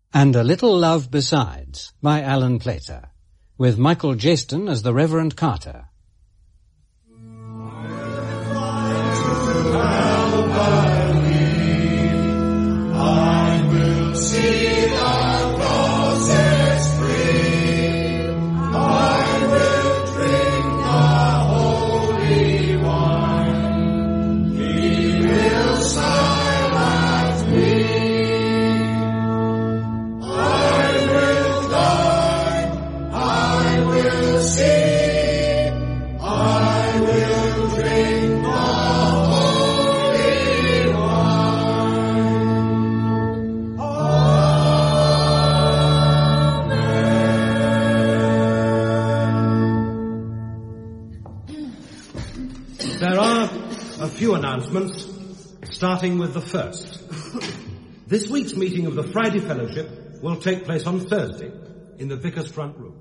And A Little Love Besides by Alan Plater, with Michael Jaston as the Reverend Carter. I will see the process free. I will drink the holy wine. He will silence me. I will die. I will sing. I will drink the holy wine. There are a few announcements, starting with the first. This week's meeting of the Friday Fellowship will take place on Thursday in the Vicar's front room.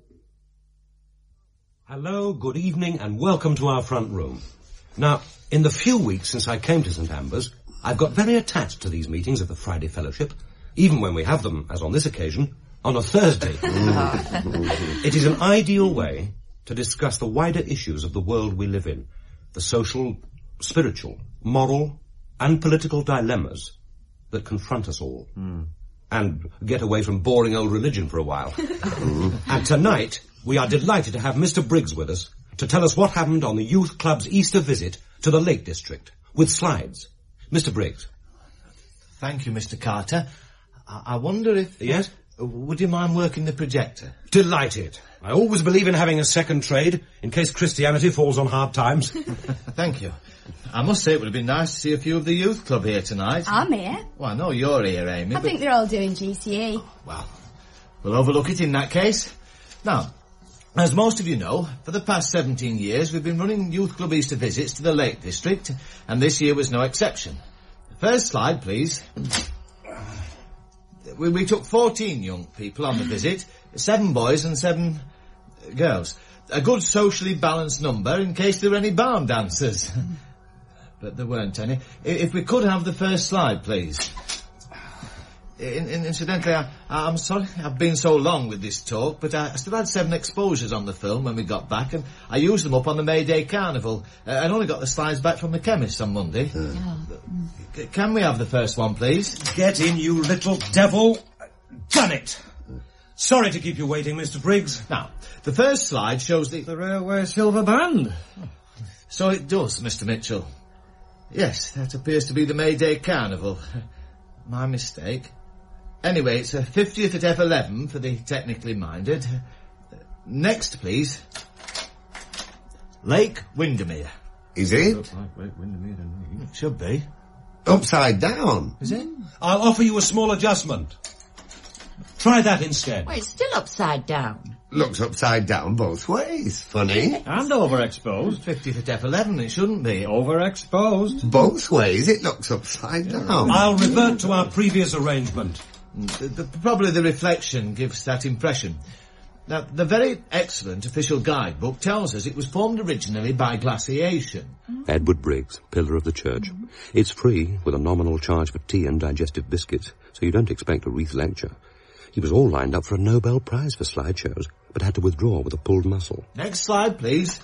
Hello, good evening, and welcome to our front room. Now, in the few weeks since I came to St. Amber's, I've got very attached to these meetings of the Friday Fellowship, even when we have them, as on this occasion, on a Thursday. It is an ideal way to discuss the wider issues of the world we live in, the social, spiritual, moral, and political dilemmas that confront us all. And get away from boring old religion for a while. And tonight, we are delighted to have Mr. Briggs with us to tell us what happened on the Youth Club's Easter visit to the Lake District, with slides. Mr. Briggs. Thank you, Mr. Carter. I wonder if... Yes? Would you mind working the projector? Delighted. I always believe in having a second trade, in case Christianity falls on hard times. Thank you. I must say it would have been nice to see a few of the youth club here tonight. I'm here. Well, I know you're here, Amy. I think they're all doing GCE. Well, we'll overlook it in that case. Now, as most of you know, for the past 17 years we've been running Youth Club Easter visits to the Lake District, and this year was no exception. First slide, please. We took 14 young people on the visit, 7 boys and 7 girls. A good socially balanced number in case there were any barn dancers. But there weren't any. If we could have the first slide, please. Incidentally, I'm sorry I've been so long with this talk, but I still had 7 exposures on the film when we got back, and I used them up on the May Day Carnival. I only got the slides back from the chemist on Monday. Can we have the first one, please? Get in, you little devil. Done it. Sorry to keep you waiting, Mr. Briggs. Now, the first slide shows the Railway Silver Band. So it does, Mr. Mitchell. Yes, that appears to be the May Day Carnival. My mistake. Anyway, it's a 50th at F11 for the technically minded. Next, please. Lake Windermere. Is it? Looks like Lake Windermere to me. It should be. Upside down. Is it? I'll offer you a small adjustment. Try that instead. Well, it's still upside down. Looks upside down both ways. Funny. And overexposed. 50th at F11, it shouldn't be. Overexposed. Both ways it looks upside down. I'll revert to our previous arrangement. Probably the reflection gives that impression. Now, the very excellent official guidebook tells us it was formed originally by glaciation. Edward Briggs, pillar of the church. It's free, with a nominal charge for tea and digestive biscuits, so you don't expect a wreath lecture. He was all lined up for a Nobel Prize for slideshows, but had to withdraw with a pulled muscle. Next slide, please.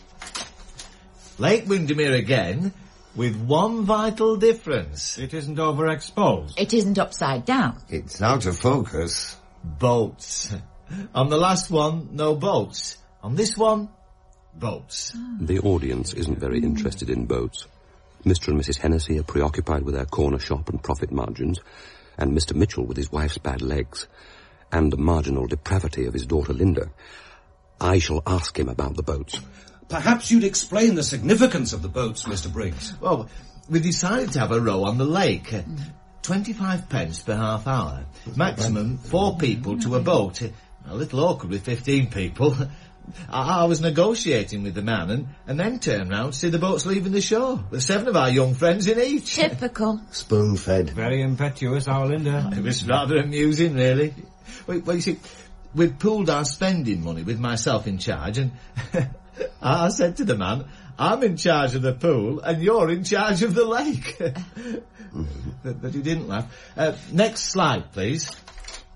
Lake Windermere again, with one vital difference. It isn't overexposed. It isn't upside down. It's out of focus. Boats. On the last one, no boats. On this one, boats. The audience isn't very interested in boats. Mr. and Mrs. Hennessy are preoccupied with their corner shop and profit margins, and Mr. Mitchell with his wife's bad legs, and the marginal depravity of his daughter Linda. I shall ask him about the boats. Perhaps you'd explain the significance of the boats, Mr. Briggs. Well, we decided to have a row on the lake. 25 pence per half hour. Maximum 4 people to a boat. A little awkward with 15 people. I was negotiating with the man and then turned round to see the boats leaving the shore, with 7 of our young friends in each. Typical. Spoon-fed. Very impetuous, our Linda. It was rather amusing, really. Well, you see, we'd pooled our spending money with myself in charge, and I said to the man, I'm in charge of the pool and you're in charge of the lake. But he didn't laugh. Next slide, please.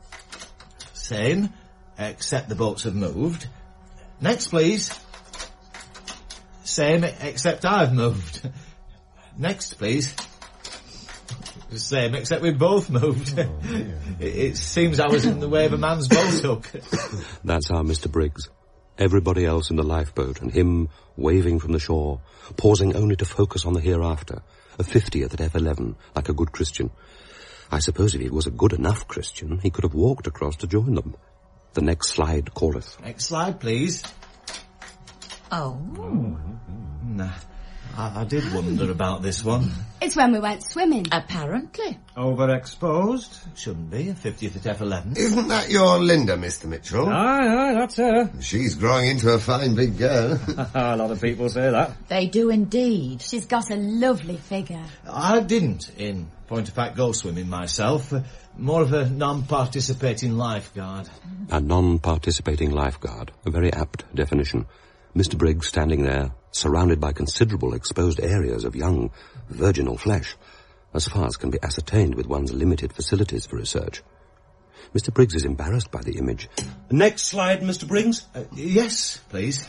Same, except the boats have moved. Next, please. Same, except I've moved. Next, please. Same, except we've both moved. It seems I was in the way of a man's boat hook. That's our Mr. Briggs. Everybody else in the lifeboat, and him waving from the shore, pausing only to focus on the hereafter, a 50th at F11, like a good Christian. I suppose if he was a good enough Christian, he could have walked across to join them. The next slide calleth. Next slide, please. Oh. Nah, I did wonder about this one. It's when we went swimming. Apparently. Overexposed? Shouldn't be, a 50th at F11. Isn't that your Linda, Mr. Mitchell? Aye, that's her. She's growing into a fine big girl. A lot of people say that. They do indeed. She's got a lovely figure. I didn't, in point of fact, go swimming myself. More of a non-participating lifeguard. A non-participating lifeguard, a very apt definition. Mr. Briggs standing there, surrounded by considerable exposed areas of young, virginal flesh, as far as can be ascertained with one's limited facilities for research. Mr. Briggs is embarrassed by the image. Next slide, Mr. Briggs. Yes, please.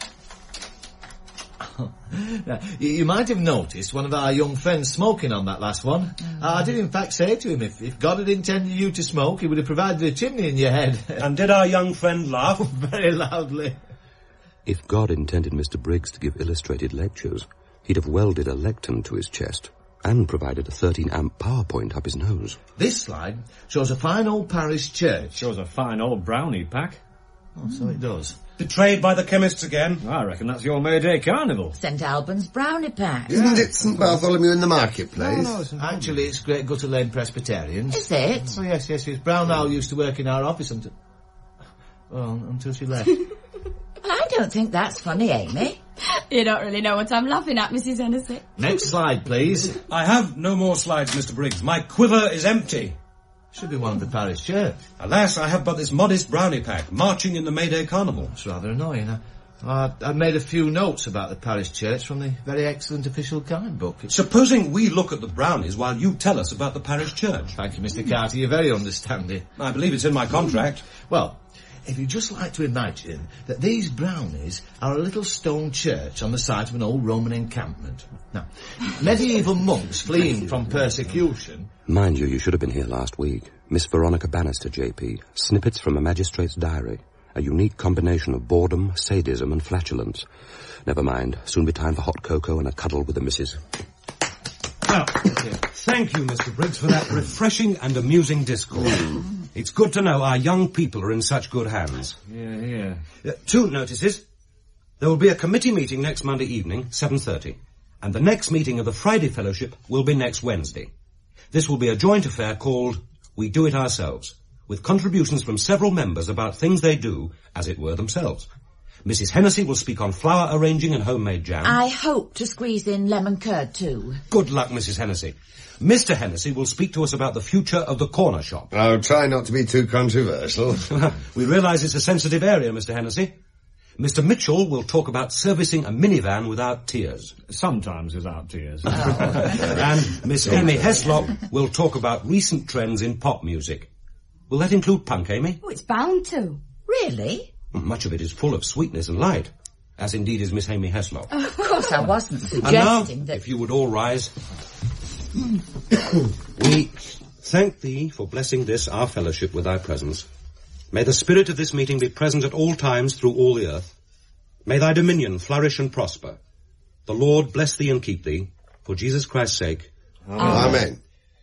Now, you might have noticed one of our young friends smoking on that last one. I did in fact say to him, if God had intended you to smoke, he would have provided a chimney in your head. And did our young friend laugh? Very loudly. If God intended Mr. Briggs to give illustrated lectures, he'd have welded a lectern to his chest and provided a 13-amp power point up his nose. This slide shows a fine old parish church. Shows a fine old brownie pack. Oh, so it does. Betrayed by the chemists again. I reckon that's your May Day carnival. St Albans brownie pack. Isn't it St. Bartholomew in the marketplace? No, actually, it's Great Gutter Lane Presbyterians. Is it? Oh, yes. Brown Owl used to work in our office until she left. Well, I don't think that's funny, Amy. You don't really know what I'm laughing at, Mrs. Hennessy. Next slide, please. I have no more slides, Mr. Briggs. My quiver is empty. Should be one of the parish church. Alas, I have but this modest brownie pack, marching in the May Day carnival. It's rather annoying. I made a few notes about the parish church from the very excellent official guide book. Supposing we look at the brownies while you tell us about the parish church. Thank you, Mr. Carter. You're very understanding. I believe it's in my contract. Well, if you'd just like to imagine that these brownies are a little stone church on the site of an old Roman encampment. Now, medieval monks fleeing from persecution... Mind you should have been here last week. Miss Veronica Bannister, J.P. Snippets from a magistrate's diary. A unique combination of boredom, sadism and flatulence. Never mind. Soon be time for hot cocoa and a cuddle with the missus. Well, thank you, Mr. Briggs, for that refreshing and amusing discourse. It's good to know our young people are in such good hands. Yeah. 2 notices. There will be a committee meeting next Monday evening, 7:30. And the next meeting of the Friday Fellowship will be next Wednesday. This will be a joint affair called We Do It Ourselves, with contributions from several members about things they do, as it were, themselves. Mrs. Hennessy will speak on flower arranging and homemade jam. I hope to squeeze in lemon curd too. Good luck, Mrs. Hennessy. Mr. Hennessy will speak to us about the future of the corner shop. I'll try not to be too controversial. We realise it's a sensitive area, Mr. Hennessy. Mr. Mitchell will talk about servicing a minivan without tears. Sometimes without tears. And Miss Amy Heslop will talk about recent trends in pop music. Will that include punk, Amy? Oh, it's bound to. Really? Much of it is full of sweetness and light, as indeed is Miss Amy Heslop. Of course I wasn't And now, suggesting that... if you would all rise, we thank thee for blessing this, our fellowship, with thy presence. May the spirit of this meeting be present at all times through all the earth. May thy dominion flourish and prosper. The Lord bless thee and keep thee, for Jesus Christ's sake. Amen.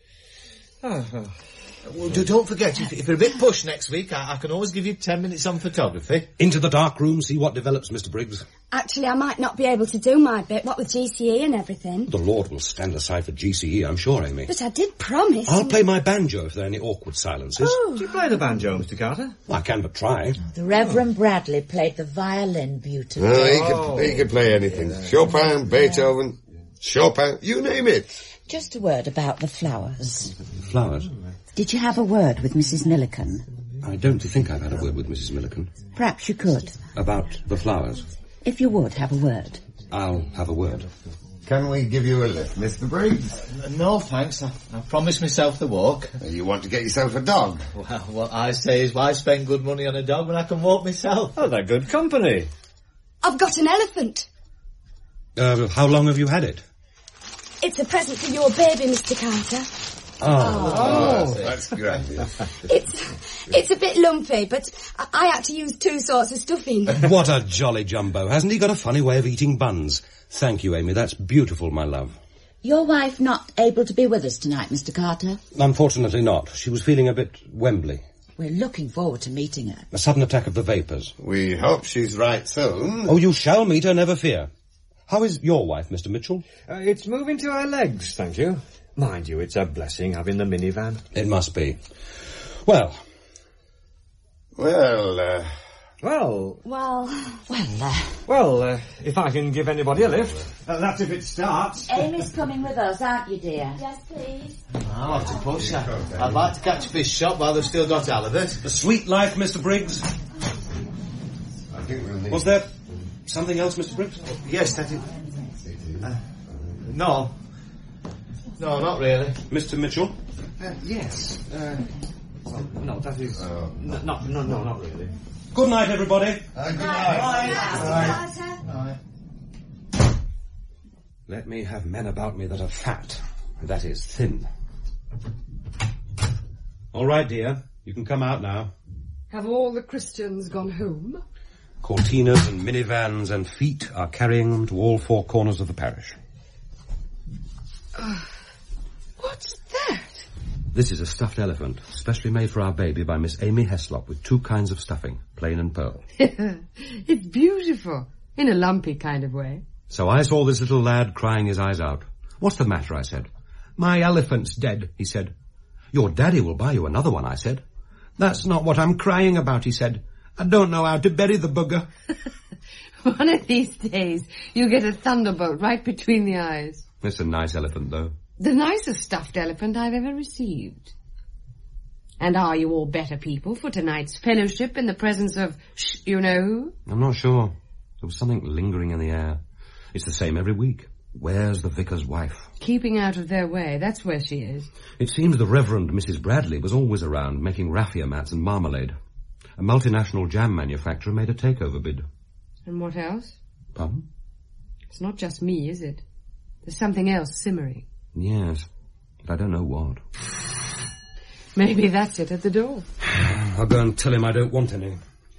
Well, don't forget, if you're a bit pushed next week, I can always give you 10 minutes on photography. Into the dark room, see what develops, Mr. Briggs. Actually, I might not be able to do my bit, what with GCE and everything. The Lord will stand aside for GCE, I'm sure, Amy. But I did promise. I'll play my banjo if there are any awkward silences. Do you play the banjo, Mr. Carter? I can but try. The Reverend Bradley played the violin beautifully. He could play anything. Chopin, Beethoven, Chopin, you name it. Just a word about the flowers. Flowers? Did you have a word with Mrs. Milliken? I don't think I've had a word with Mrs. Milliken. Perhaps you could. About the flowers? If you would, have a word. I'll have a word. Can we give you a lift, Mr. Briggs? No, thanks. I promised myself the walk. You want to get yourself a dog? Well, what I say is, why spend good money on a dog when I can walk myself? Oh, they're good company. I've got an elephant. How long have you had it? It's a present for your baby, Mr. Carter. Oh, that's great. It's a bit lumpy, but I had to use 2 sorts of stuffing. What a jolly jumbo. Hasn't he got a funny way of eating buns? Thank you, Amy. That's beautiful, my love. Your wife not able to be with us tonight, Mr. Carter? Unfortunately not. She was feeling a bit Wembley. We're looking forward to meeting her. A sudden attack of the vapours. We hope she's right soon. Oh, you shall meet her, never fear. How is your wife, Mr. Mitchell? It's moving to her legs, thank you. Mind you, it's a blessing having the minivan. It must be. Well, if I can give anybody a lift. That's if it starts. Amy's coming with us, aren't you, dear? Yes, please. I'll have to push. I'd like to catch a fish shop while they've still got halibut. the sweet life, Mr. Briggs. I think we'll need... Was there something else, Mr. Briggs? Yes, that is... No, not really. Mr. Mitchell? Yes. No, that is... No, not really. Good night, everybody. Good night. Carter. Let me have men about me that are fat. That is, thin. All right, dear. You can come out now. Have all the Christians gone home? Cortinas and minivans and feet are carrying them to all 4 corners of the parish. What's that? This is a stuffed elephant, specially made for our baby by Miss Amy Heslop with 2 kinds of stuffing, plain and pearl. It's beautiful, in a lumpy kind of way. So I saw this little lad crying his eyes out. What's the matter, I said. My elephant's dead, he said. Your daddy will buy you another one, I said. That's not what I'm crying about, he said. I don't know how to bury the bugger. One of these days, you'll get a thunderbolt right between the eyes. It's a nice elephant, though. The nicest stuffed elephant I've ever received. And are you all better people for tonight's fellowship in the presence of you-know-who? I'm not sure. There was something lingering in the air. It's the same every week. Where's the vicar's wife? Keeping out of their way, that's where she is. It seems the Reverend Mrs. Bradley was always around making raffia mats and marmalade. A multinational jam manufacturer made a takeover bid. And what else? Pardon? It's not just me, is it? There's something else simmering. Yes, but I don't know what. Maybe that's it at the door. I'll go and tell him I don't want any.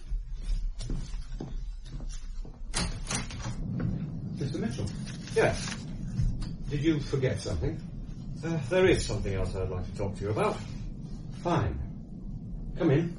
Mr. Mitchell? Yes. Did you forget something? There is something else I'd like to talk to you about. Fine. Come in.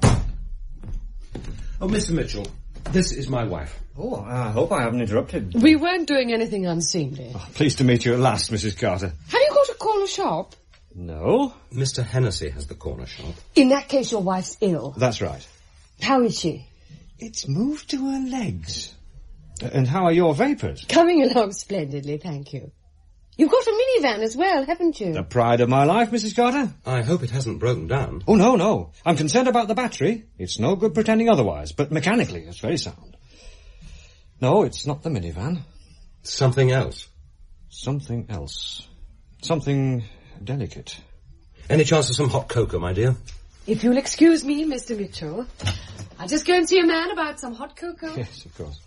Oh, Mr. Mitchell, this is my wife. Oh, I hope I haven't interrupted. We weren't doing anything unseemly. Oh, pleased to meet you at last, Mrs. Carter. Have you got a corner shop? No. Mr. Hennessy has the corner shop. In that case, your wife's ill. That's right. How is she? It's moved to her legs. And how are your vapours? Coming along splendidly, thank you. You've got a minivan as well, haven't you? The pride of my life, Mrs. Carter. I hope it hasn't broken down. Oh, no. I'm concerned about the battery. It's no good pretending otherwise, but mechanically it's very sound. No, it's not the minivan. Something else. Something else. Something delicate. Any chance of some hot cocoa, my dear? If you'll excuse me, Mr. Mitchell, I'll just go and see a man about some hot cocoa. Yes, of course.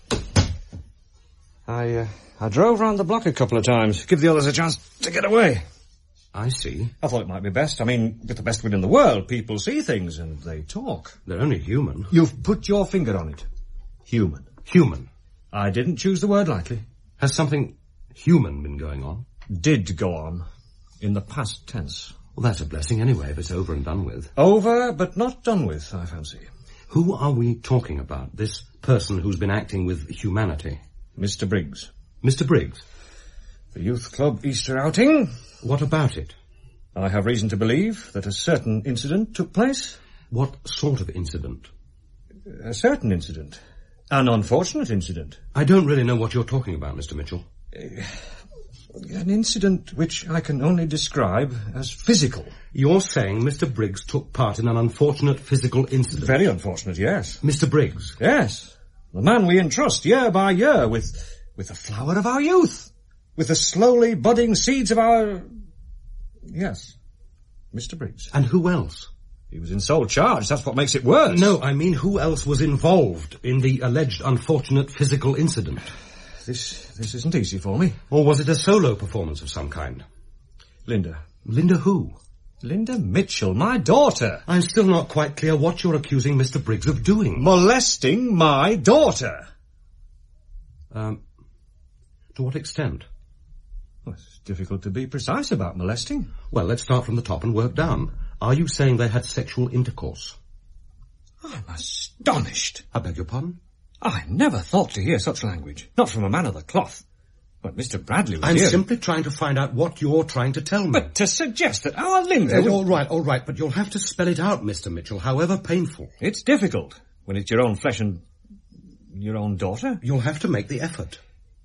I drove round the block a couple of times, give the others a chance to get away. I see. I thought it might be best. I mean, with the best will in the world, people see things and they talk. They're only human. You've put your finger on it. Human. Human. I didn't choose the word lightly. Has something human been going on? Did go on. In the past tense. Well, that's a blessing anyway, if it's over and done with. Over, but not done with, I fancy. Who are we talking about? This person who's been acting with humanity? Mr. Briggs. Mr. Briggs? The Youth Club Easter outing. What about it? I have reason to believe that a certain incident took place. What sort of incident? A certain incident. An unfortunate incident. I don't really know what you're talking about, Mr. Mitchell. An incident which I can only describe as physical. You're saying Mr. Briggs took part in an unfortunate physical incident? Very unfortunate, yes. Mr. Briggs? Yes. The man we entrust year by year with the flower of our youth. with the slowly budding seeds of our... Yes, Mr. Briggs. And who else? He was in sole charge, that's what makes it worse. No, I mean who else was involved in the alleged unfortunate physical incident? This isn't easy for me. Or was it a solo performance of some kind? Linda. Linda who? Linda Mitchell, my daughter. I'm still not quite clear what you're accusing Mr. Briggs of doing. Molesting my daughter. To what extent? Well, it's difficult to be precise about molesting. Well, let's start from the top and work down. Are you saying they had sexual intercourse? I'm astonished. I beg your pardon? I never thought to hear such language. Not from a man of the cloth. But Mr. Bradley was I'm here. simply trying to find out what you're trying to tell me. But to suggest that our Linda... All right, but you'll have to spell it out, Mr. Mitchell, however painful. It's difficult when it's your own flesh and your own daughter. You'll have to make the effort.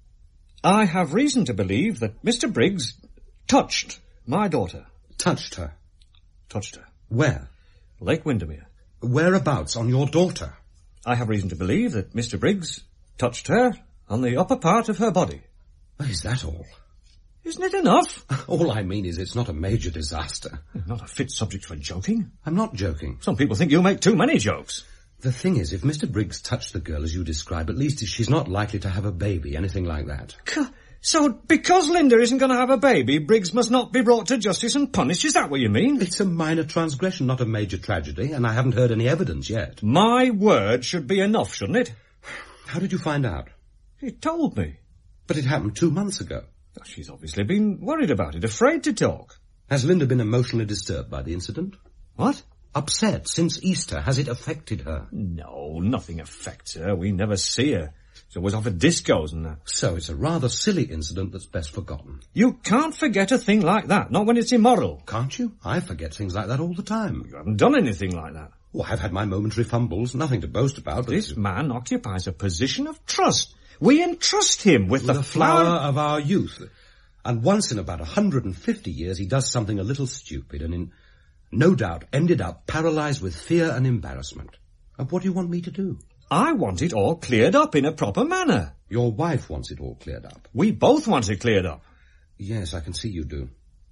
I have reason to believe that Mr. Briggs touched my daughter. Touched her? Touched her. Where? Lake Windermere. Whereabouts on your daughter? I have reason to believe that Mr. Briggs touched her on the upper part of her body. Is that all? Isn't it enough? All I mean is it's not a major disaster. Not a fit subject for joking. I'm not joking. Some people think you make too many jokes. The thing is, if Mr. Briggs touched the girl as you describe, at least she's not likely to have a baby, anything like that. So, because Linda isn't going to have a baby, Briggs must not be brought to justice and punished, is that what you mean? It's a minor transgression, not a major tragedy, and I haven't heard any evidence yet. My word should be enough, shouldn't it? How did you find out? He told me. But it happened 2 months ago. She's obviously been worried about it, afraid to talk. Has Linda been emotionally disturbed by the incident? What? Upset since Easter. Has it affected her? No, nothing affects her. We never see her. She's always off at discos and that. So it's a rather silly incident that's best forgotten. You can't forget a thing like that, not when it's immoral. Can't you? I forget things like that all the time. You haven't done anything like that. Well, I've had my momentary fumbles, nothing to boast about. But this man occupies a position of trust. We entrust him with the flower of our youth. And once in about 150 years he does something a little stupid and no doubt ended up paralysed with fear and embarrassment. And what do you want me to do? I want it all cleared up in a proper manner. Your wife wants it all cleared up. We both want it cleared up. Yes, I can see you do.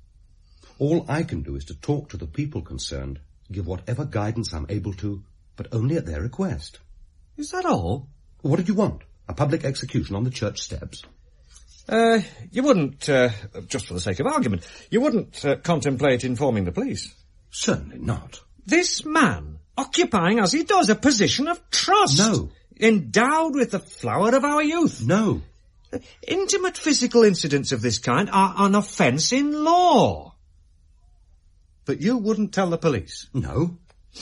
All I can do is to talk to the people concerned, give whatever guidance I'm able to, but only at their request. Is that all? What did you want? A public execution on the church steps? You wouldn't, just for the sake of argument, you wouldn't contemplate informing the police? Certainly not. This man, occupying, as he does, a position of trust. No. Endowed with the flower of our youth. No. Intimate physical incidents of this kind are an offence in law. But you wouldn't tell the police? No.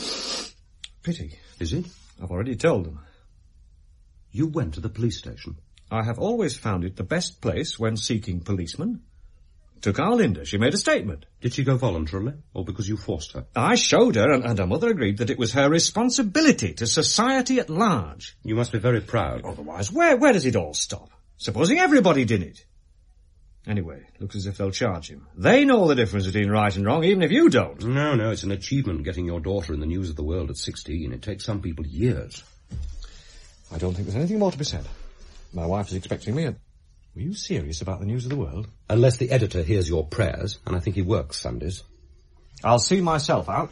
Pity. Is it? I've already told them. You went to the police station? I have always found it the best place when seeking policemen. Took our Linda. She made a statement. Did she go voluntarily, or because you forced her? I showed her, and her mother agreed that it was her responsibility to society at large. You must be very proud. Otherwise, where does it all stop? Supposing everybody did it. Anyway, looks as if they'll charge him. They know the difference between right and wrong, even if you don't. No, it's an achievement getting your daughter in the news of the world at 16. It takes some people years. I don't think there's anything more to be said. My wife is expecting me. Were you serious about the news of the world? Unless the editor hears your prayers, and I think he works Sundays. I'll see myself out.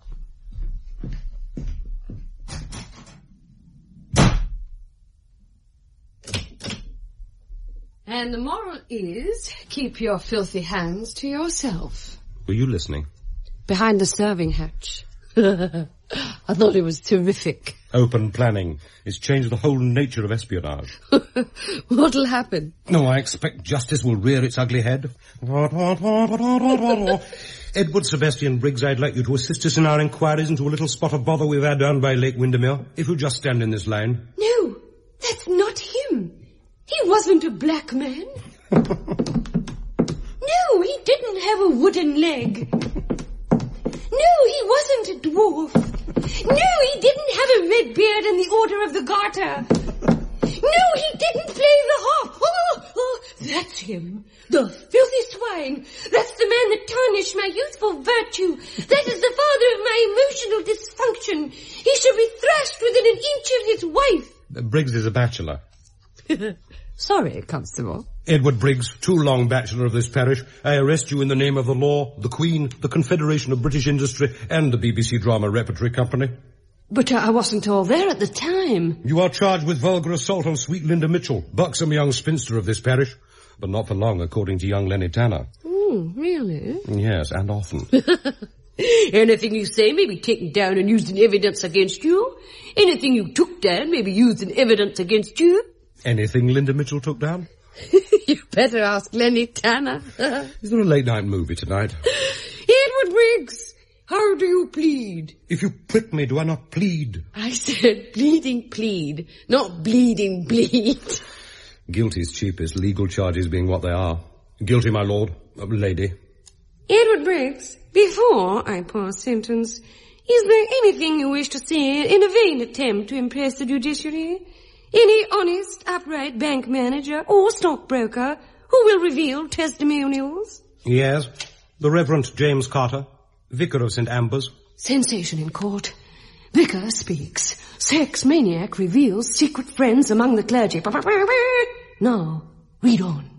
And the moral is, keep your filthy hands to yourself. Were you listening? Behind the serving hatch. I thought it was terrific. Open planning. It's changed the whole nature of espionage. What'll happen? No, I expect justice will rear its ugly head. Edward Sebastian Briggs, I'd like you to assist us in our inquiries into a little spot of bother we've had down by Lake Windermere. If you'll just stand in this lane. No, that's not him. He wasn't a black man. No, he didn't have a wooden leg. No, he wasn't a dwarf. No, he didn't have a red beard in the Order of the Garter. No, he didn't play the harp. Oh, that's him. The filthy swine. That's the man that tarnished my youthful virtue. That is the father of my emotional dysfunction. He should be thrashed within an inch of his wife. Briggs is a bachelor. Sorry, Constable. Edward Briggs, too long bachelor of this parish. I arrest you in the name of the law, the Queen, the Confederation of British Industry, and the BBC Drama Repertory Company. But I wasn't all there at the time. You are charged with vulgar assault on sweet Linda Mitchell, buxom young spinster of this parish. But not for long, according to young Lenny Tanner. Oh, really? Yes, and often. Anything you say may be taken down and used in evidence against you. Anything you took down may be used in evidence against you. Anything Linda Mitchell took down? You better ask Lenny Tanner. Is there a late-night movie tonight? Edward Briggs, how do you plead? If you prick me, do I not plead? I said bleeding plead, not bleeding bleed. Guilty's cheapest, legal charges being what they are. Guilty, my lord. Lady. Edward Briggs, before I pass sentence, is there anything you wish to say in a vain attempt to impress the judiciary? Any honest, upright bank manager or stockbroker who will reveal testimonials? Yes. The Reverend James Carter, Vicar of St. Amber's. Sensation in court. Vicar speaks. Sex maniac reveals secret friends among the clergy. Now, read on.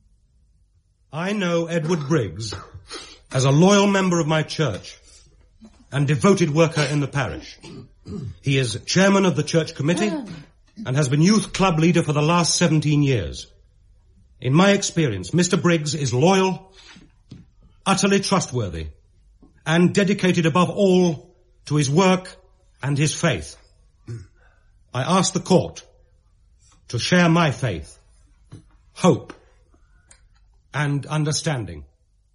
I know Edward Briggs as a loyal member of my church and devoted worker in the parish. He is chairman of the church committee and has been youth club leader for the last 17 years. In my experience, Mr. Briggs is loyal, utterly trustworthy, and dedicated above all to his work and his faith. I ask the court to share my faith, hope, and understanding.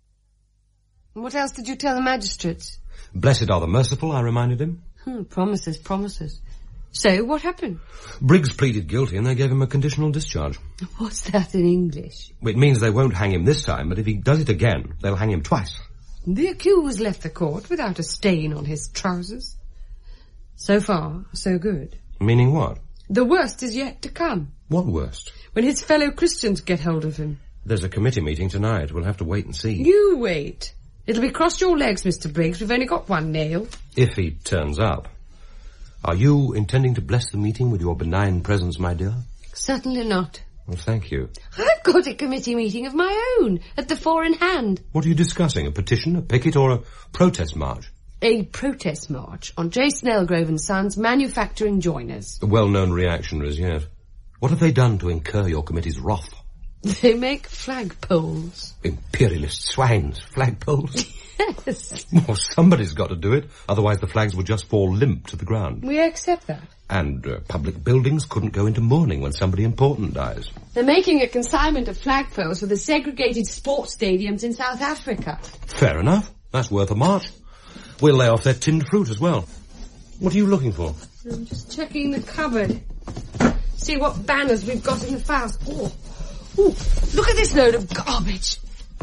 What else did you tell the magistrates? Blessed are the merciful, I reminded him. Promises, promises. So, what happened? Briggs pleaded guilty and they gave him a conditional discharge. What's that in English? It means they won't hang him this time, but if he does it again, they'll hang him twice. The accused left the court without a stain on his trousers. So far, so good. Meaning what? The worst is yet to come. What worst? When his fellow Christians get hold of him. There's a committee meeting tonight. We'll have to wait and see. You wait. It'll be cross your legs, Mr. Briggs. We've only got one nail. If he turns up. Are you intending to bless the meeting with your benign presence, my dear? Certainly not. Well, thank you. I've got a committee meeting of my own, at the Four in Hand. What are you discussing? A petition, a picket, or a protest march? A protest march on J. Snellgrove and Sons Manufacturing Joiners. Well-known reactionaries, yes. What have they done to incur your committee's wrath? They make flagpoles. Imperialist swines, flagpoles? Yes. Well, somebody's got to do it, otherwise the flags would just fall limp to the ground. We accept that. And public buildings couldn't go into mourning when somebody important dies. They're making a consignment of flagpoles for the segregated sports stadiums in South Africa. Fair enough. That's worth a march. We'll lay off their tinned fruit as well. What are you looking for? I'm just checking the cupboard. See what banners we've got in the files. Oh, look at this load of garbage.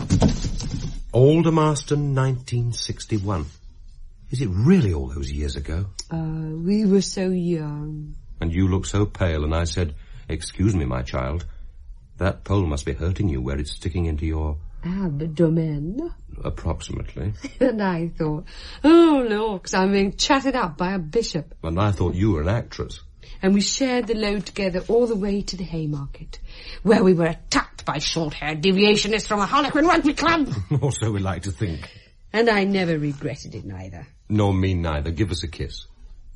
Aldermaston, 1961. Is it really all those years ago? We were so young. And you look so pale, and I said, "Excuse me, my child. That pole must be hurting you where it's sticking into your..." Abdomen. Approximately. And I thought, oh, no, because I'm being chatted up by a bishop. And I thought you were an actress. And we shared the load together all the way to the Haymarket, where we were attacked by short-haired deviationists from a Harlequin rugby club. Or so we like to think. And I never regretted it, neither. Nor me neither. Give us a kiss.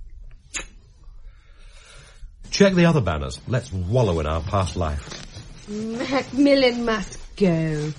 Check the other banners. Let's wallow in our past life. Macmillan must go.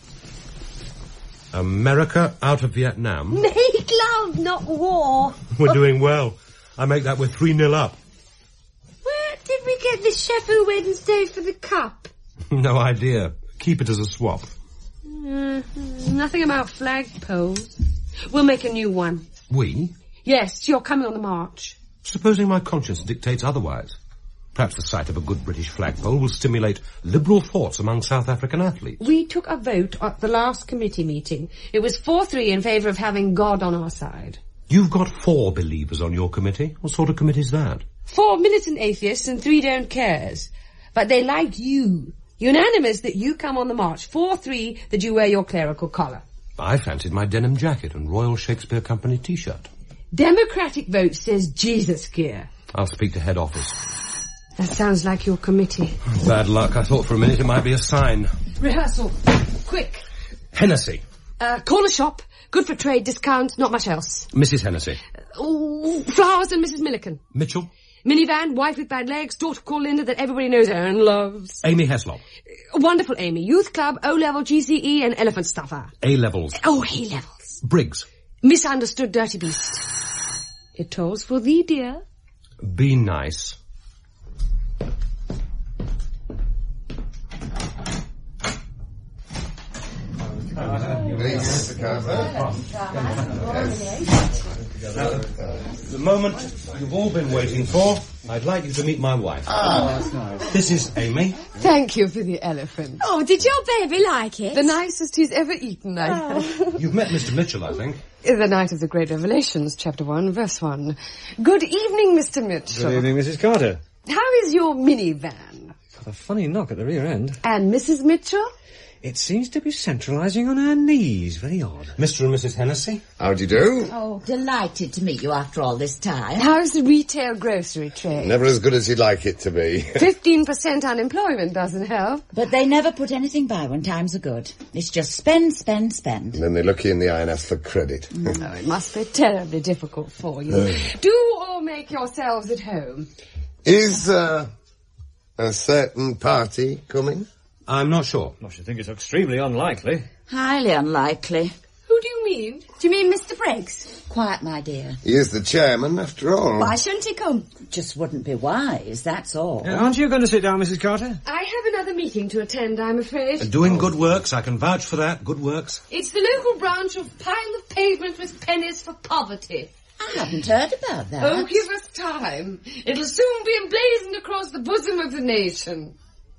America out of Vietnam. Make love, not war. We're doing well. I make that we're 3-0 up. Where did we get the Sheffield Wednesday for the cup? No idea. Keep it as a swap. Nothing about flagpoles. We'll make a new one. We? Yes, you're coming on the march. Supposing my conscience dictates otherwise. Perhaps the sight of a good British flagpole will stimulate liberal thoughts among South African athletes. We took a vote at the last committee meeting. It was 4-3 in favour of having God on our side. You've got 4 believers on your committee. What sort of committee's that? 4 militant atheists and 3 don't cares. But they like you. Unanimous that you come on the march. 4-3 that you wear your clerical collar. I fancied my denim jacket and Royal Shakespeare Company T-shirt. Democratic vote says Jesus gear. I'll speak to head office. That sounds like your committee. Bad luck. I thought for a minute it might be a sign. Rehearsal. Quick. Hennessy. Corner shop. Good for trade discount. Not much else. Mrs. Hennessy. Flowers and Mrs. Milliken. Mitchell. Minivan, wife with bad legs, daughter called Linda that everybody knows and loves. Amy Heslop. Wonderful Amy. Youth club, O-level, GCE and elephant stuffer. A-levels. Oh, A-levels. Briggs. Misunderstood dirty beast. It tolls for thee, dear. Be nice. The moment you've all been waiting for, I'd like you to meet my wife. That's nice. This is Amy. Thank you for the elephant. Oh, did your baby like it? The nicest he's ever eaten, I think. You've met Mr. Mitchell, I think. The night of the Great Revelations, chapter 1, verse 1. Good evening, Mr. Mitchell. Good evening, Mrs. Carter. How is your minivan? Got a funny knock at the rear end. And Mrs. Mitchell? It seems to be centralising on her knees. Very odd. Mr. and Mrs. Hennessy. How do you do? Oh, delighted to meet you after all this time. How's the retail grocery trade? Never as good as you'd like it to be. 15% unemployment doesn't help. But they never put anything by when times are good. It's just spend, spend, spend. And then they look you in the eye and ask for credit. Oh, it must be terribly difficult for you. Do all make yourselves at home. Is a certain party coming? I'm not sure. I should think it's extremely unlikely. Highly unlikely. Who do you mean? Do you mean Mr. Briggs? Quiet, my dear. He is the chairman, after all. Why shouldn't he come? Just wouldn't be wise, that's all. Aren't you going to sit down, Mrs. Carter? I have another meeting to attend, I'm afraid. Doing good works. I can vouch for that. Good works. It's the local branch of Pile of Pavement with Pennies for Poverty. I haven't heard about that. Oh, give us time. It'll soon be emblazoned across the bosom of the nation.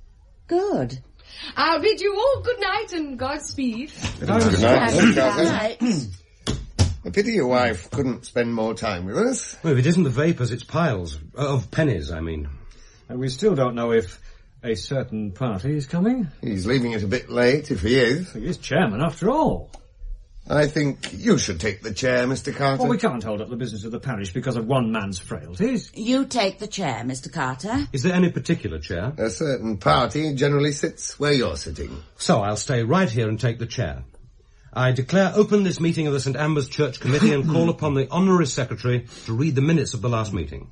Good. I'll bid you all good night and Godspeed. Good night, Mr. Carter. Right. A pity your wife couldn't spend more time with us. Well, if it isn't the vapours, it's piles. Of pennies, I mean. And we still don't know if a certain party is coming. He's leaving it a bit late, if he is. He is chairman, after all. I think you should take the chair, Mr. Carter. Well, we can't hold up the business of the parish because of one man's frailties. You take the chair, Mr. Carter. Is there any particular chair? A certain party generally sits where you're sitting. So I'll stay right here and take the chair. I declare open this meeting of the St. Ambrose Church Committee and call upon the Honorary Secretary to read the minutes of the last meeting.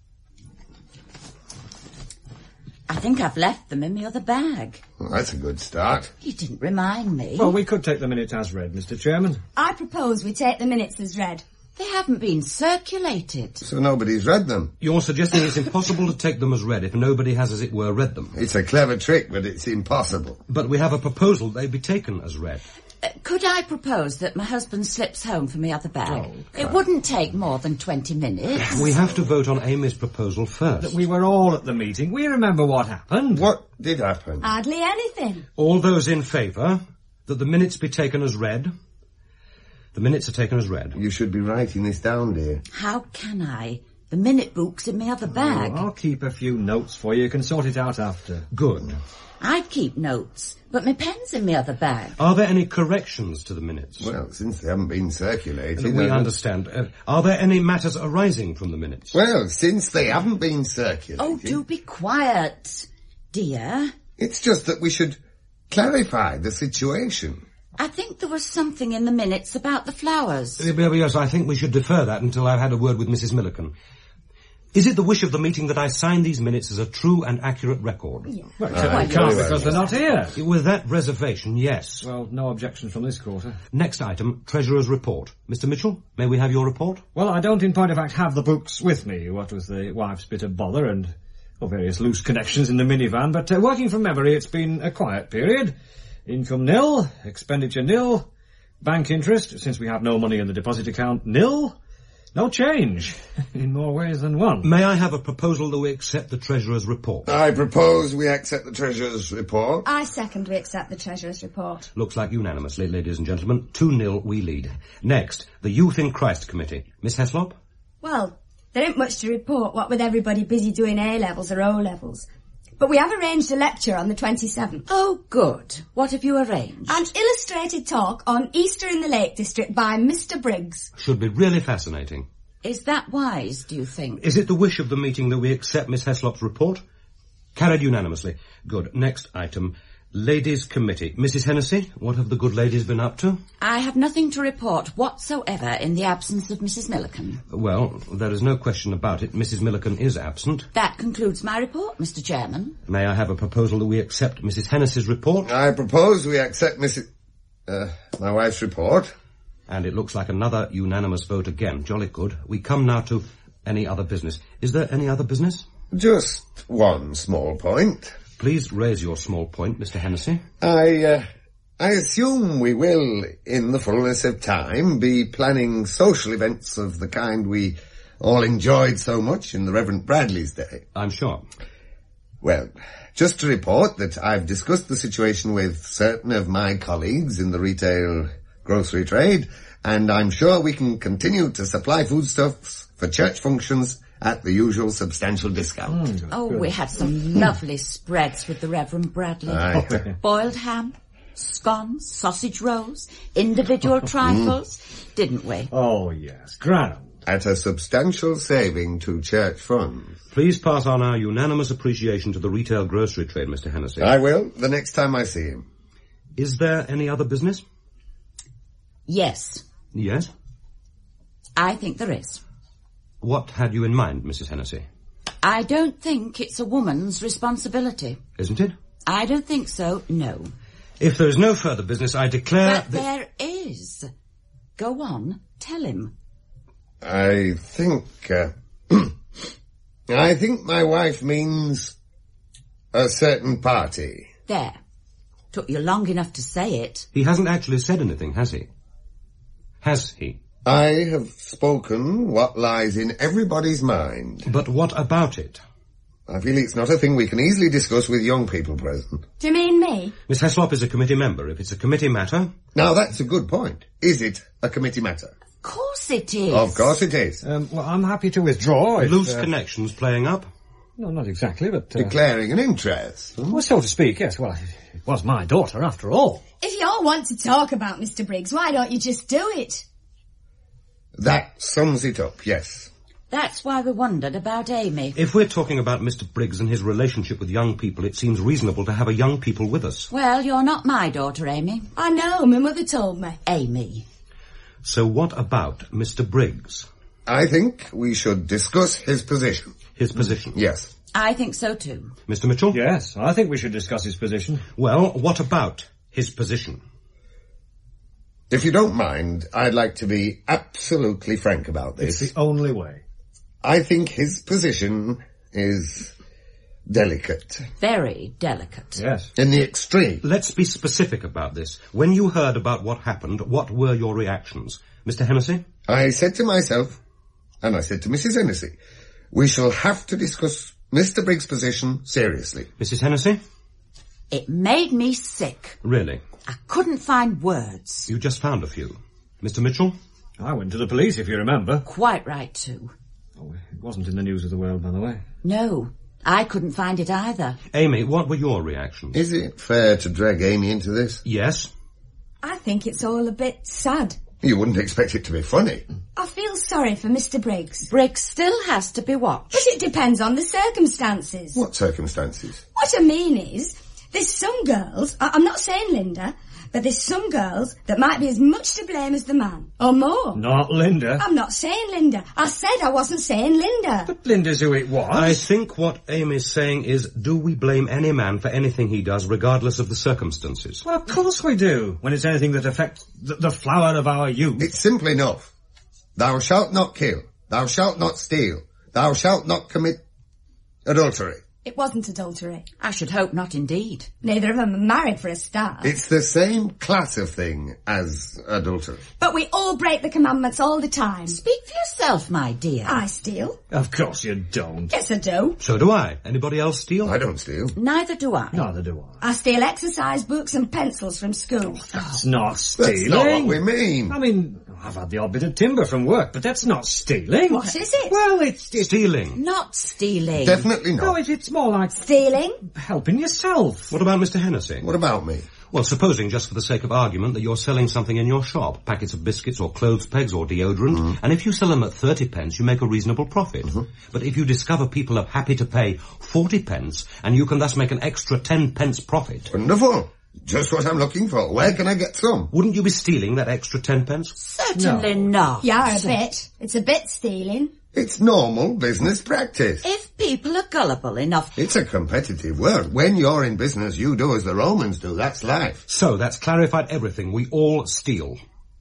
I think I've left them in the other bag. Well, that's a good start. You didn't remind me. Well, we could take the minutes as read, Mr. Chairman. I propose we take the minutes as read. They haven't been circulated. So nobody's read them. You're suggesting it's impossible to take them as read if nobody has, as it were, read them. It's a clever trick, but it's impossible. But we have a proposal they be taken as read. Could I propose that my husband slips home from the other bag? It wouldn't take more than 20 minutes. We have to vote on Amy's proposal first. We were all at the meeting. We remember what happened. What did happen? Hardly anything. All those in favour that the minutes be taken as read? The minutes are taken as read. You should be writing this down, dear. How can I? The minute book's in the other bag. Oh, I'll keep a few notes for you. You can sort it out after. Good. I'd keep notes, but my pen's in the other bag. Are there any corrections to the minutes? Well, since they haven't been circulated... We understand. Are there any matters arising from the minutes? Well, since they haven't been circulated... Oh, do be quiet, dear. It's just that we should clarify the situation. I think there was something in the minutes about the flowers. Yes, I think we should defer that until I've had a word with Mrs. Milliken. Is it the wish of the meeting that I sign these minutes as a true and accurate record? Yeah. Well, it can't because they're not here. With that reservation, yes. Well, no objections from this quarter. Next item, Treasurer's report. Mr. Mitchell, may we have your report? Well, I don't in point of fact have the books with me, what with the wife's bit of bother and various loose connections in the minivan, but working from memory, it's been a quiet period. Income nil, expenditure nil, bank interest, since we have no money in the deposit account, nil. No change, in more ways than one. May I have a proposal that we accept the Treasurer's report? I propose we accept the Treasurer's report. I second we accept the Treasurer's report. Looks like unanimously, ladies and gentlemen. 2-0 we lead. Next, the Youth in Christ Committee. Miss Heslop? Well, there ain't much to report, what with everybody busy doing A-levels or O-levels. But we have arranged a lecture on the 27th. Oh, good. What have you arranged? An illustrated talk on Easter in the Lake District by Mr. Briggs. Should be really fascinating. Is that wise, do you think? Is it the wish of the meeting that we accept Miss Heslop's report? Carried unanimously. Good. Next item. Ladies' Committee. Mrs. Hennessy, what have the good ladies been up to? I have nothing to report whatsoever in the absence of Mrs. Milliken. Well, there is no question about it. Mrs. Milliken is absent. That concludes my report, Mr. Chairman. May I have a proposal that we accept Mrs. Hennessy's report? I propose we accept my wife's report. And it looks like another unanimous vote again. Jolly good. We come now to any other business. Is there any other business? Just one small point. Please raise your small point, Mr. Hennessy. I assume we will, in the fullness of time, be planning social events of the kind we all enjoyed so much in the Reverend Bradley's day. I'm sure. Well, just to report that I've discussed the situation with certain of my colleagues in the retail grocery trade, and I'm sure we can continue to supply foodstuffs for church functions at the usual substantial discount. We had some lovely spreads with the Reverend Bradley. Aye. Boiled ham, scones, sausage rolls, individual trifles, didn't we? Oh, yes, grand. At a substantial saving to church funds. Please pass on our unanimous appreciation to the retail grocery trade, Mr. Hennessy. I will, the next time I see him. Is there any other business? Yes. Yes? I think there is. What had you in mind, Mrs. Hennessy? I don't think it's a woman's responsibility. Isn't it? I don't think so, no. If there is no further business, I declare... But there is. Go on, tell him. I think, I think my wife means a certain party. There. Took you long enough to say it. He hasn't actually said anything, has he? Has he? I have spoken what lies in everybody's mind. But what about it? I feel it's not a thing we can easily discuss with young people present. Do you mean me? Miss Heslop is a committee member. If it's a committee matter... Now, that's a good point. Is it a committee matter? Of course it is. Of course it is. Well, I'm happy to withdraw if... Loose connections playing up? No, not exactly, but... Declaring an interest. Well, so to speak, yes. Well, it was my daughter, after all. If you all want to talk about Mr. Briggs, why don't you just do it? That sums it up, yes. That's why we wondered about Amy. If we're talking about Mr. Briggs and his relationship with young people, it seems reasonable to have a young people with us. Well, you're not my daughter, Amy. I know, my mother told me. Amy. So what about Mr. Briggs? I think we should discuss his position. His position? Yes. I think so too. Mr. Mitchell? Yes, I think we should discuss his position. Well, what about his position? If you don't mind, I'd like to be absolutely frank about this. It's the only way. I think his position is delicate. Very delicate. Yes. In the extreme. Let's be specific about this. When you heard about what happened, what were your reactions? Mr. Hennessy? I said to myself, and I said to Mrs. Hennessy, we shall have to discuss Mr. Briggs' position seriously. Mrs. Hennessy? It made me sick. Really? I couldn't find words. You just found a few. Mr. Mitchell? I went to the police, if you remember. Quite right, too. Oh, it wasn't in the news of the world, by the way. No, I couldn't find it either. Amy, what were your reactions? Is it fair to drag Amy into this? Yes. I think it's all a bit sad. You wouldn't expect it to be funny. I feel sorry for Mr. Briggs. Briggs still has to be watched. But it depends on the circumstances. What circumstances? What I mean is, there's some girls, I'm not saying Linda, but there's some girls that might be as much to blame as the man, or more. Not Linda. I'm not saying Linda. I said I wasn't saying Linda. But Linda's who it was. I think what Amy's saying is, do we blame any man for anything he does, regardless of the circumstances? Well, of course we do, when it's anything that affects the flower of our youth. It's simple enough. Thou shalt not kill. Thou shalt not steal. Thou shalt not commit adultery. It wasn't adultery. I should hope not indeed. Neither of them are married for a start. It's the same class of thing as adultery. But we all break the commandments all the time. Speak for yourself, my dear. I steal. Of course you don't. Yes, I do. So do I. Anybody else steal? I don't steal. Neither do I. Neither do I. I steal exercise books and pencils from school. That's not stealing. That's not what we mean. I mean, I've had the odd bit of timber from work, but that's not stealing. What is it? Well, it's stealing. Not stealing. Definitely No, not. it's more like Stealing? helping yourself. What about Mr. Hennessy? What about me? Well, supposing, just for the sake of argument, that you're selling something in your shop, packets of biscuits or clothes pegs or deodorant, and if you sell them at 30 pence, you make a reasonable profit. But if you discover people are happy to pay 40 pence, and you can thus make an extra 10 pence profit... Wonderful. Just what I'm looking for. Where can I get some? Wouldn't you be stealing that extra 10 pence? Certainly not. Yeah, a bit. It's a bit stealing. It's normal business practice. If people are gullible enough... It's a competitive world. When you're in business, you do as the Romans do. That's life. So, that's clarified everything. We all steal.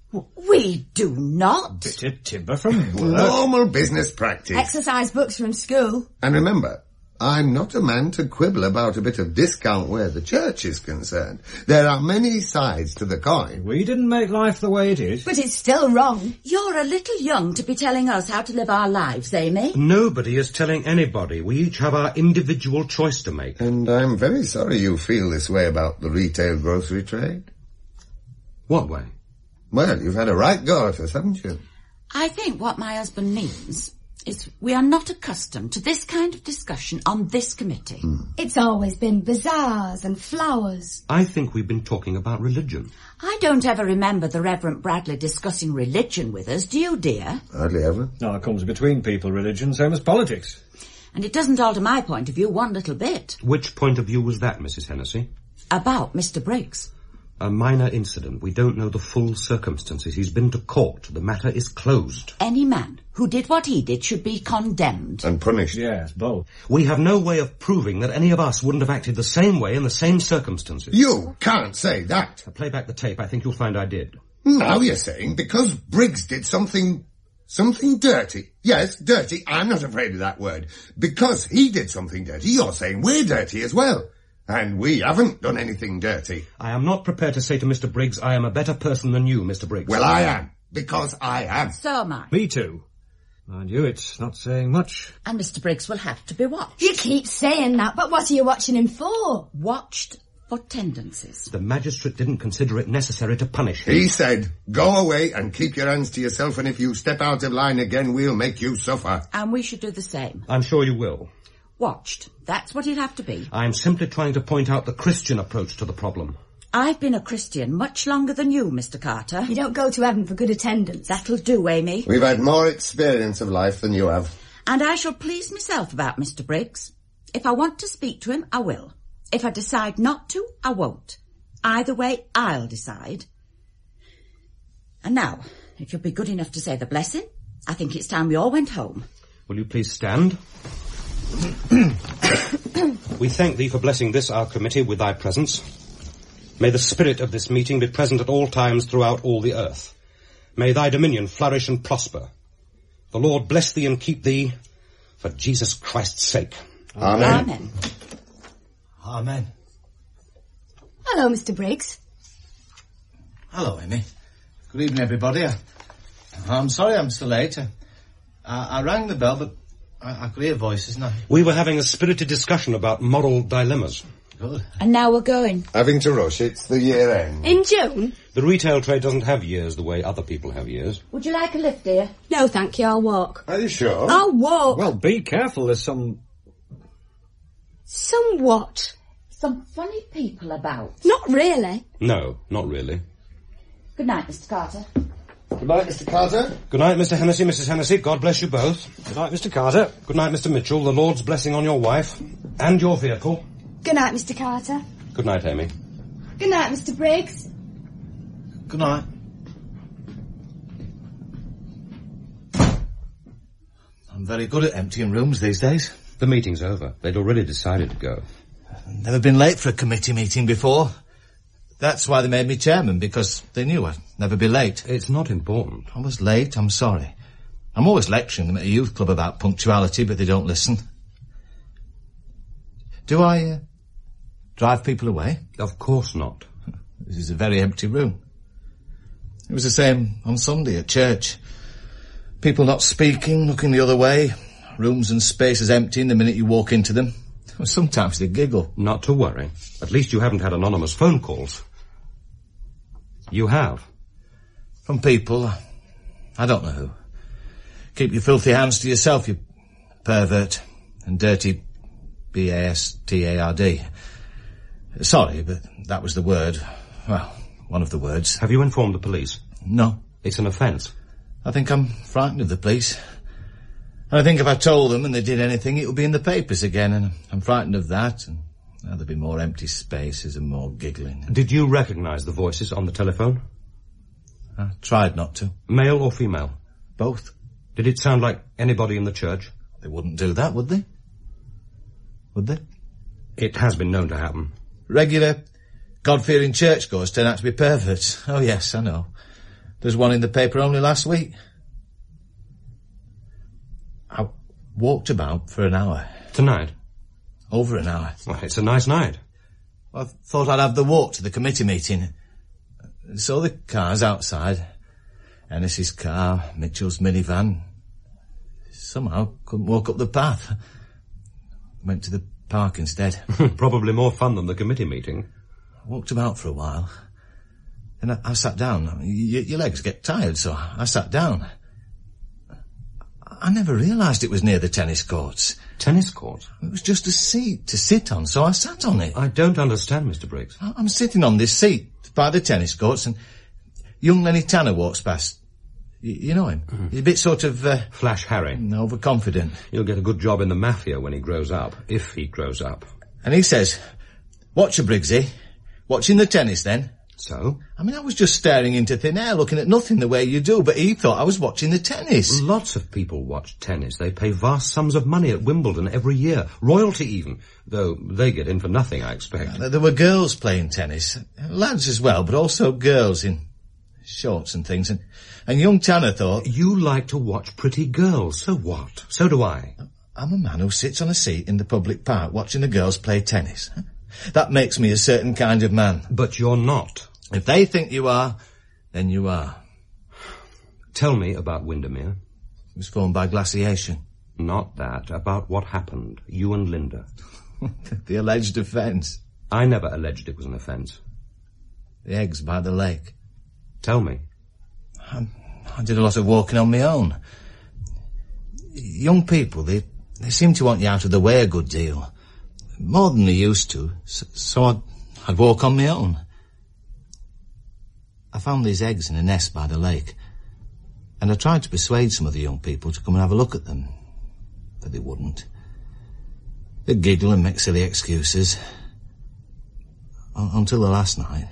We do not. Bit of timber from work. Normal business practice. Exercise books from school. And remember, I'm not a man to quibble about a bit of discount where the church is concerned. There are many sides to the coin. We didn't make life the way it is. But it's still wrong. You're a little young to be telling us how to live our lives, Amy. Nobody is telling anybody. We each have our individual choice to make. And I'm very sorry you feel this way about the retail grocery trade. What way? Well, you've had a right go at us, haven't you? I think what my husband means is we are not accustomed to this kind of discussion on this committee. It's always been bazaars and flowers. I think we've been talking about religion. I don't ever remember the Reverend Bradley discussing religion with us, do you, dear? Hardly ever. No, it comes between people, religion, same as politics. And it doesn't alter my point of view one little bit. Which point of view was that, Mrs. Hennessy? About Mr. Briggs. A minor incident. We don't know the full circumstances. He's been to court. The matter is closed. Any man who did what he did should be condemned. And punished. Yes, both. We have no way of proving that any of us wouldn't have acted the same way in the same circumstances. You can't say that. Play back the tape. I think you'll find I did. Now you're saying because Briggs did something dirty. Yes, dirty. I'm not afraid of that word. Because he did something dirty, you're saying we're dirty as well. And we haven't done anything dirty. I am not prepared to say to Mr. Briggs, I am a better person than you, Mr. Briggs. Well, I am. Because I am. So am I. Me too. Mind you, it's not saying much. And Mr. Briggs will have to be watched. You keep saying that, but what are you watching him for? Watched for tendencies. The magistrate didn't consider it necessary to punish him. He said, go away and keep your hands to yourself, and if you step out of line again, we'll make you suffer. And we should do the same. I'm sure you will. Watched. That's what he'll have to be. I'm simply trying to point out the Christian approach to the problem. I've been a Christian much longer than you, Mr. Carter. You don't go to heaven for good attendance. That'll do, Amy. We've had more experience of life than you have. And I shall please myself about Mr. Briggs. If I want to speak to him, I will. If I decide not to, I won't. Either way, I'll decide. And now, if you'll be good enough to say the blessing, I think it's time we all went home. Will you please stand? We thank thee for blessing this, our committee, with thy presence. May the spirit of this meeting be present at all times throughout all the earth. May thy dominion flourish and prosper. The Lord bless thee and keep thee, for Jesus Christ's sake. Amen. Amen. Amen. Hello, Mr. Briggs. Hello, Amy. Good evening, everybody. I'm sorry I'm so late. I rang the bell, but I could hear voices now. We were having a spirited discussion about moral dilemmas. Good. And now we're going. Having to rush, it's the year end. In June? The retail trade doesn't have years the way other people have years. Would you like a lift, dear? No, thank you, I'll walk. Are you sure? I'll walk. Well, be careful, there's some... Some what? Some funny people about. Not really. No, not really. Good night, Mr. Carter. Good night, Mr. Carter. Good night, Mr. Hennessy, Mrs. Hennessy. God bless you both. Good night, Mr. Carter. Good night, Mr. Mitchell. The Lord's blessing on your wife and your vehicle. Good night, Mr. Carter. Good night, Amy. Good night, Mr. Briggs. Good night. I'm very good at emptying rooms these days. The meeting's over. They'd already decided to go. Never been late for a committee meeting before. That's why they made me chairman, because they knew I'd never be late. It's not important. I was late, I'm sorry. I'm always lecturing them at a youth club about punctuality, but they don't listen. Do I drive people away? Of course not. This is a very empty room. It was the same on Sunday at church. People not speaking, looking the other way. Rooms and spaces emptying the minute you walk into them. Sometimes they giggle. Not to worry. At least you haven't had anonymous phone calls. You have. From people, I don't know who. Keep your filthy hands to yourself, you pervert. And dirty bastard. Sorry, but that was the word. Well, one of the words. Have you informed the police? No. It's an offence. I think I'm frightened of the police. And I think if I told them and they did anything, it would be in the papers again, and I'm frightened of that, and there'll be more empty spaces and more giggling. Did you recognise the voices on the telephone? I tried not to. Male or female? Both. Did it sound like anybody in the church? They wouldn't do that, would they? Would they? It has been known to happen. Regular, God-fearing churchgoers turn out to be perverts. Oh, yes, I know. There's one in the paper only last week. I walked about for an hour. Tonight? Over an hour. Well, it's a nice night. I thought I'd have the walk to the committee meeting. Saw the cars outside. Ennis's car, Mitchell's minivan. Somehow couldn't walk up the path. Went to the park instead. Probably more fun than the committee meeting. I walked about for a while. Then I sat down. Your legs get tired, so I sat down. I never realised it was near the tennis courts. Tennis court? It was just a seat to sit on, so I sat on it. I don't understand, Mr. Briggs. I'm sitting on this seat by the tennis courts, and young Lenny Tanner walks past. You know him? Mm-hmm. He's a bit sort of... Flash Harry. Overconfident. He'll get a good job in the mafia when he grows up, if he grows up. And he says, "Watch your Briggsy. Watching the tennis, then." So? I mean, I was just staring into thin air, looking at nothing the way you do, but he thought I was watching the tennis. Lots of people watch tennis. They pay vast sums of money at Wimbledon every year. Royalty even. Though they get in for nothing, I expect. There were girls playing tennis. Lads as well, but also girls in shorts and things. And young Tanner thought... You like to watch pretty girls. So what? So do I. I'm a man who sits on a seat in the public park watching the girls play tennis. That makes me a certain kind of man. But you're not. If they think you are, then you are. Tell me about Windermere. It was formed by glaciation. Not that. About what happened. You and Linda. The alleged offence. I never alleged it was an offence. The eggs by the lake. Tell me. I did a lot of walking on my own. Young people, they seem to want you out of the way a good deal. More than they used to. So I'd walk on my own. I found these eggs in a nest by the lake, and I tried to persuade some of the young people to come and have a look at them, but they wouldn't. They'd giggle and make silly excuses. Until the last night.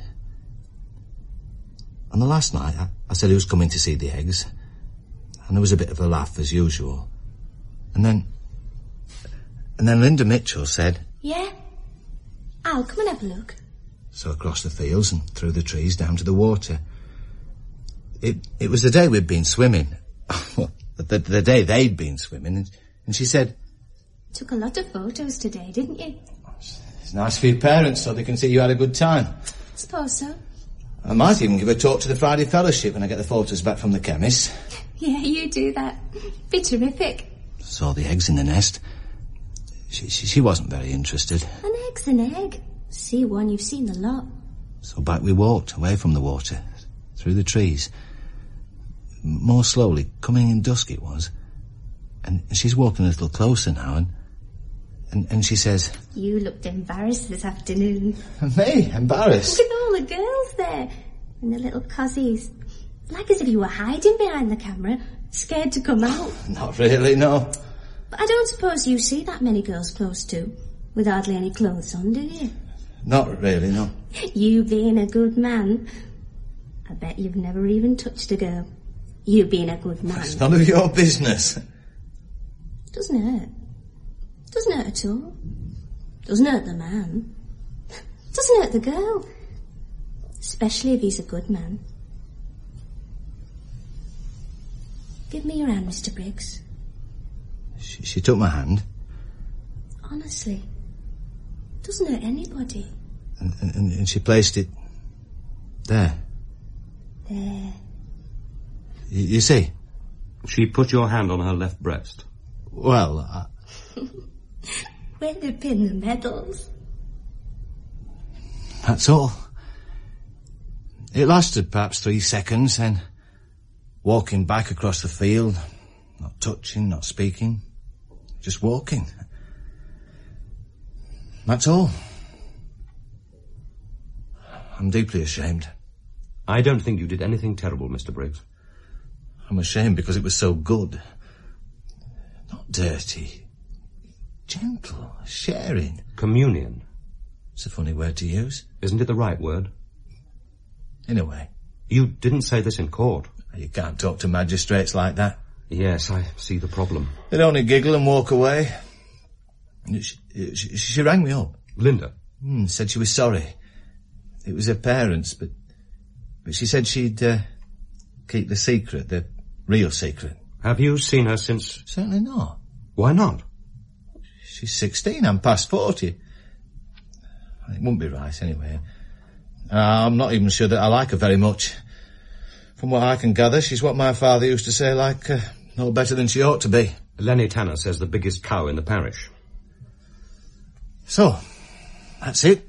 On the last night, I said who was coming to see the eggs, and there was a bit of a laugh as usual. And then Linda Mitchell said... Yeah? I'll come and have a look. So across the fields and through the trees down to the water. It was the day we'd been swimming. the day they'd been swimming, and she said... Took a lot of photos today, didn't you? It's nice for your parents so they can see you had a good time. I suppose so. I might even give a talk to the Friday Fellowship when I get the photos back from the chemist. Yeah, you do that. Be terrific. Saw the eggs in the nest. She wasn't very interested. An egg's an egg. See one, you've seen the lot. So back we walked, away from the water, through the trees. More slowly, coming in dusk it was. And she's walking a little closer now, and she says... You looked embarrassed this afternoon. Me? Embarrassed? Look at all the girls there, and the little cozies. Like as if you were hiding behind the camera, scared to come out. Not really, no. But I don't suppose you see that many girls close to, with hardly any clothes on, do you? Not really, no. You being a good man, I bet you've never even touched a girl. You being a good man. It's none of your business. Doesn't hurt. Doesn't hurt at all. Doesn't hurt the man. Doesn't hurt the girl. Especially if he's a good man. Give me your hand, Mr. Briggs. She took my hand. Honestly. Doesn't hurt anybody. And she placed it there. There. You see? She put your hand on her left breast. Well, Where they pin the medals. That's all. It lasted perhaps 3 seconds, then walking back across the field, not touching, not speaking, just walking. That's all. I'm deeply ashamed. I don't think you did anything terrible, Mr. Briggs. I'm ashamed because it was so good. Not dirty. Gentle. Sharing. Communion. It's a funny word to use. Isn't it the right word? In a way. You didn't say this in court. You can't talk to magistrates like that. Yes, I see the problem. They'd only giggle and walk away. She rang me up. Linda? Said she was sorry. It was her parents, but she said she'd keep the secret, the real secret. Have you seen her since? Certainly not. Why not? She's 16, I'm past 40. It wouldn't be right, anyway. I'm not even sure that I like her very much. From what I can gather, she's what my father used to say, like, no better than she ought to be. Lenny Tanner says the biggest cow in the parish. So, that's it.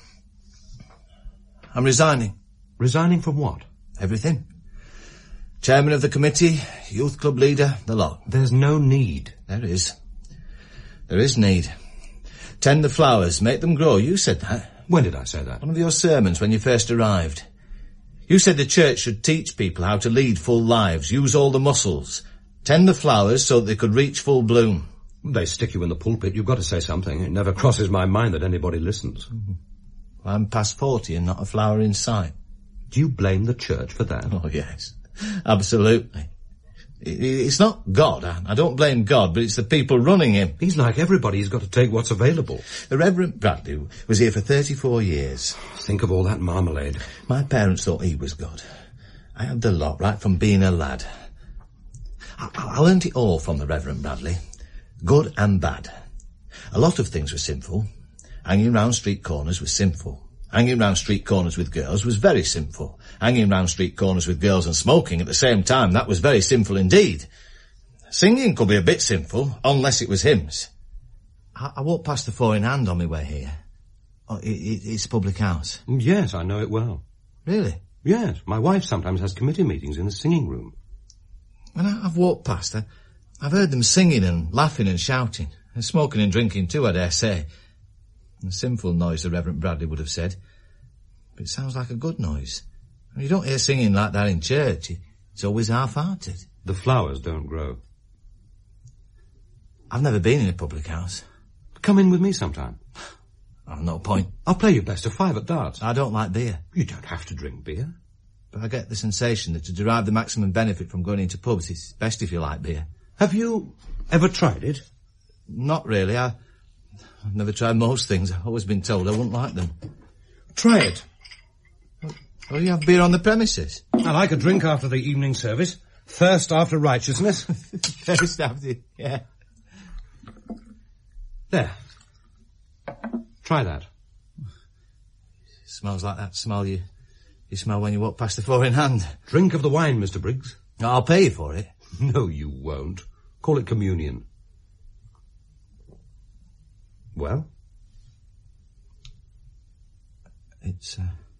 I'm resigning. Resigning from what? Everything. Chairman of the committee, youth club leader, the lot. There's no need. There is. There is need. Tend the flowers, make them grow. You said that. When did I say that? One of your sermons when you first arrived. You said the church should teach people how to lead full lives, use all the muscles, tend the flowers so that they could reach full bloom. They stick you in the pulpit. You've got to say something. It never crosses my mind that anybody listens. Well, I'm past 40 and not a flower in sight. Do you blame the church for that? Oh, yes. Absolutely. It's not God. I don't blame God, but it's the people running him. He's like everybody. He's got to take what's available. The Reverend Bradley was here for 34 years. Think of all that marmalade. My parents thought he was God. I had the lot right from being a lad. I learned it all from the Reverend Bradley. Good and bad. A lot of things were sinful. Hanging round street corners was sinful. Hanging round street corners with girls was very sinful. Hanging round street corners with girls and smoking at the same time, that was very sinful indeed. Singing could be a bit sinful, unless it was hymns. I walked past the Four in Hand on my way here. Oh, it's a public house. Yes, I know it well. Really? Yes, my wife sometimes has committee meetings in the singing room. When I've walked past, I've heard them singing and laughing and shouting. And smoking and drinking too, I dare say. A sinful noise, the Reverend Bradley would have said. But it sounds like a good noise. You don't hear singing like that in church. It's always half-hearted. The flowers don't grow. I've never been in a public house. Come in with me sometime. Oh, no point. I'll play you best of 5 at darts. I don't like beer. You don't have to drink beer. But I get the sensation that to derive the maximum benefit from going into pubs, it's best if you like beer. Have you ever tried it? Not really. I've never tried most things. I've always been told I wouldn't like them. Try it. Well, you have beer on the premises. I like a drink after the evening service. Thirst after righteousness. Thirst after, yeah. There. Try that. Smells like that smell you smell when you walk past the Four in Hand. Drink of the wine, Mr. Briggs. I'll pay you for it. No, you won't. Call it communion. Well? It's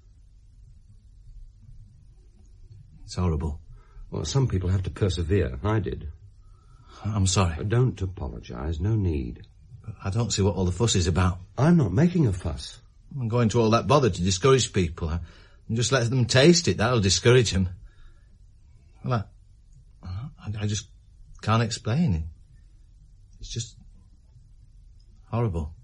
horrible. Well, some people have to persevere. I did. I'm sorry. Don't apologise. No need. But I don't see what all the fuss is about. I'm not making a fuss. I'm going to all that bother to discourage people. And just let them taste it. That'll discourage them. Well, I just can't explain it. It's just horrible.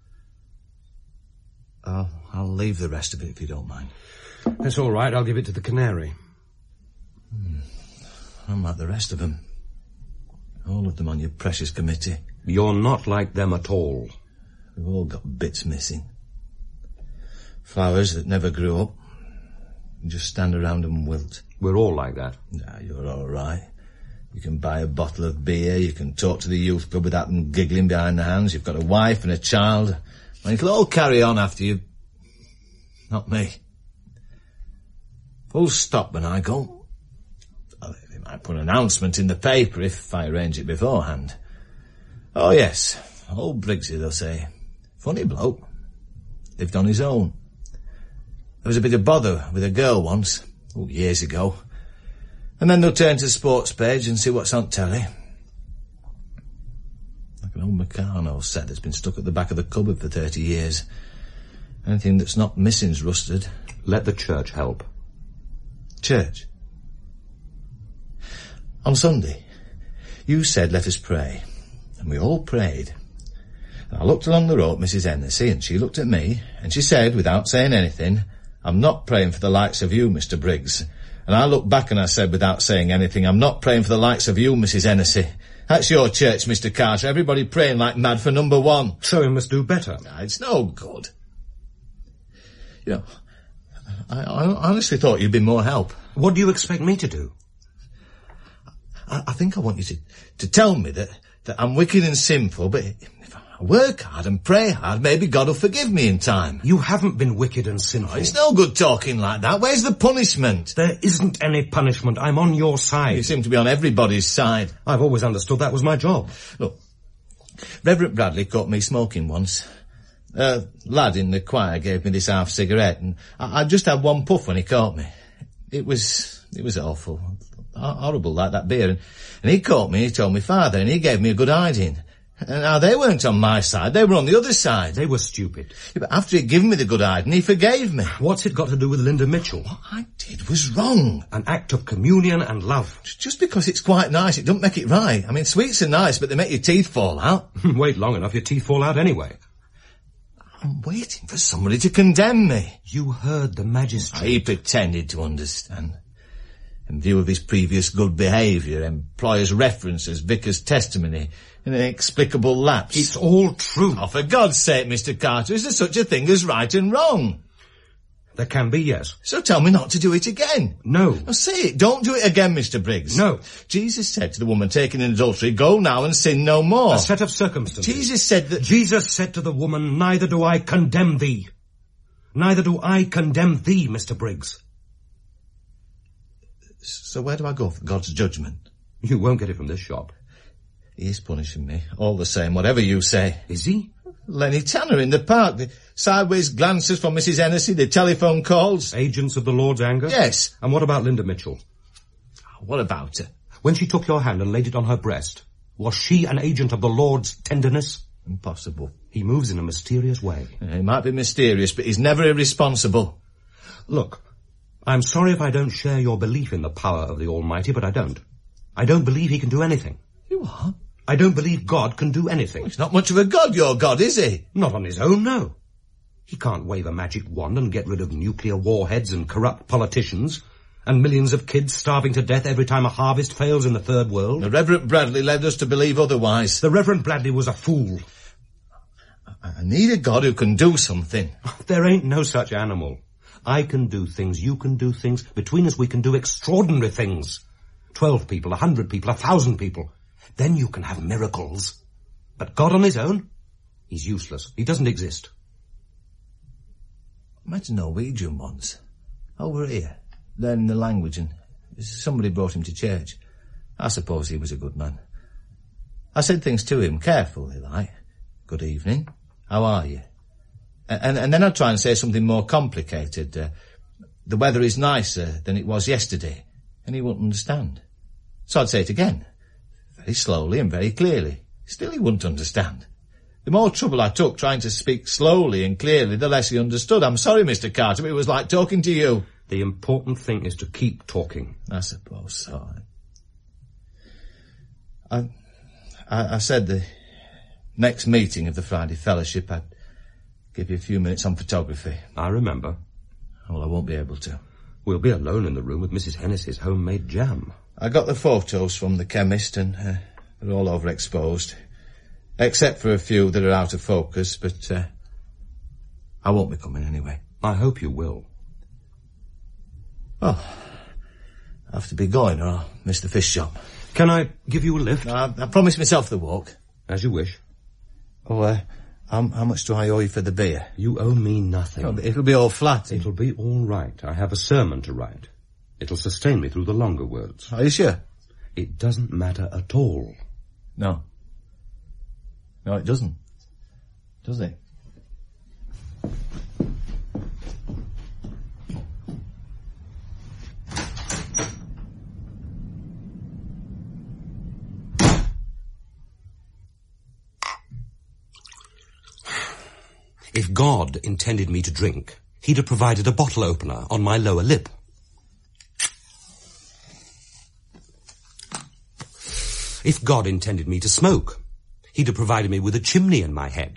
I'll leave the rest of it if you don't mind. That's all right. I'll give it to the Canary. I'm like the rest of them. All of them on your precious committee. You're not like them at all. We've all got bits missing. Flowers that never grew up. You just stand around and wilt. We're all like that. Nah, you're all right. You can buy a bottle of beer. You can talk to the youth club without them giggling behind the hands. You've got a wife and a child. And it'll all carry on after you. Not me. Full stop when I go. They might put an announcement in the paper if I arrange it beforehand. Oh, yes. Old Briggsy, they'll say. Funny bloke. Lived on his own. There was a bit of bother with a girl once. Years ago. And then they'll turn to the sports page and see what's on telly. Like an old Meccano set that's been stuck at the back of the cupboard for 30 years. Anything that's not missing's rusted. Let the church help. Church? On Sunday, you said let us pray, and we all prayed. And I looked along the road at Mrs. Hennessy, and she looked at me, and she said, without saying anything, I'm not praying for the likes of you, Mr. Briggs. And I looked back and I said, without saying anything, I'm not praying for the likes of you, Mrs. Hennessy. That's your church, Mr. Carter. Everybody praying like mad for number one. So we must do better. It's no good. You know, I honestly thought you'd be more help. What do you expect me to do? I think I want you to tell me that I'm wicked and sinful, but if I work hard and pray hard, maybe God will forgive me in time. You haven't been wicked and sinful. Oh, it's no good talking like that. Where's the punishment? There isn't any punishment. I'm on your side. You seem to be on everybody's side. I've always understood that was my job. Look, Reverend Bradley caught me smoking once. A lad in the choir gave me this half cigarette, and I just had one puff when he caught me. It was awful. Horrible like that beer. And he caught me, he told me father, and he gave me a good hiding. And now they weren't on my side, they were on the other side. They were stupid. Yeah, but after he'd given me the good hiding, he forgave me. What's it got to do with Linda Mitchell? What I did was wrong. An act of communion and love. Just because it's quite nice, it doesn't make it right. I mean, sweets are nice, but they make your teeth fall out. Wait long enough, your teeth fall out anyway. I'm waiting for somebody to condemn me. You heard the magistrate. He pretended to understand. In view of his previous good behaviour, employer's references, vicar's testimony, an inexplicable lapse. It's all true. Oh, for God's sake, Mr. Carter, is there such a thing as right and wrong? There can be, yes. So tell me not to do it again. No. Now say it. Don't do it again, Mr. Briggs. No. Jesus said to the woman taken in adultery, go now and sin no more. A set of circumstances. Jesus said that... Jesus said to the woman, neither do I condemn thee. Neither do I condemn thee, Mr. Briggs. So where do I go for God's judgment? You won't get it from this shop. He is punishing me, all the same, whatever you say. Is he? Lenny Tanner in the park, the sideways glances from Mrs. Hennessy, the telephone calls. Agents of the Lord's anger? Yes. And what about Linda Mitchell? What about her? When she took your hand and laid it on her breast, was she an agent of the Lord's tenderness? Impossible. He moves in a mysterious way. He might be mysterious, but he's never irresponsible. Look, I'm sorry if I don't share your belief in the power of the Almighty, but I don't. I don't believe he can do anything. You are? I don't believe God can do anything. He's not much of a god, your God, is he? Not on his own, no. He can't wave a magic wand and get rid of nuclear warheads and corrupt politicians and millions of kids starving to death every time a harvest fails in the third world. The Reverend Bradley led us to believe otherwise. The Reverend Bradley was a fool. I need a God who can do something. There ain't no such animal. I can do things, you can do things. Between us we can do extraordinary things. 12 people, 100 people, 1,000 people. Then you can have miracles. But God on his own? He's useless. He doesn't exist. I met a Norwegian once. Over here. Learning the language, and somebody brought him to church. I suppose he was a good man. I said things to him, carefully like. Good evening. How are you? And then I'd try and say something more complicated. The weather is nicer than it was yesterday. And he wouldn't understand. So I'd say it again. Very slowly and very clearly. Still he wouldn't understand. The more trouble I took trying to speak slowly and clearly, the less he understood. I'm sorry, Mr. Carter, but it was like talking to you. The important thing is to keep talking. I suppose so. I said the next meeting of the Friday Fellowship I'd give you a few minutes on photography. I remember. Well, I won't be able to. We'll be alone in the room with Mrs. Hennessy's homemade jam. I got the photos from the chemist and they're all overexposed. Except for a few that are out of focus, but I won't be coming anyway. I hope you will. Well, I have to be going or I'll miss the fish shop. Can I give you a lift? No, I promised myself the walk. As you wish. Oh, how much do I owe you for the beer? You owe me nothing. No, it'll be all flat. It'll be all right. I have a sermon to write. It'll sustain me through the longer words. Are you sure? It doesn't matter at all. No. No, it doesn't. Does it? If God intended me to drink, he'd have provided a bottle opener on my lower lip. If God intended me to smoke, he'd have provided me with a chimney in my head.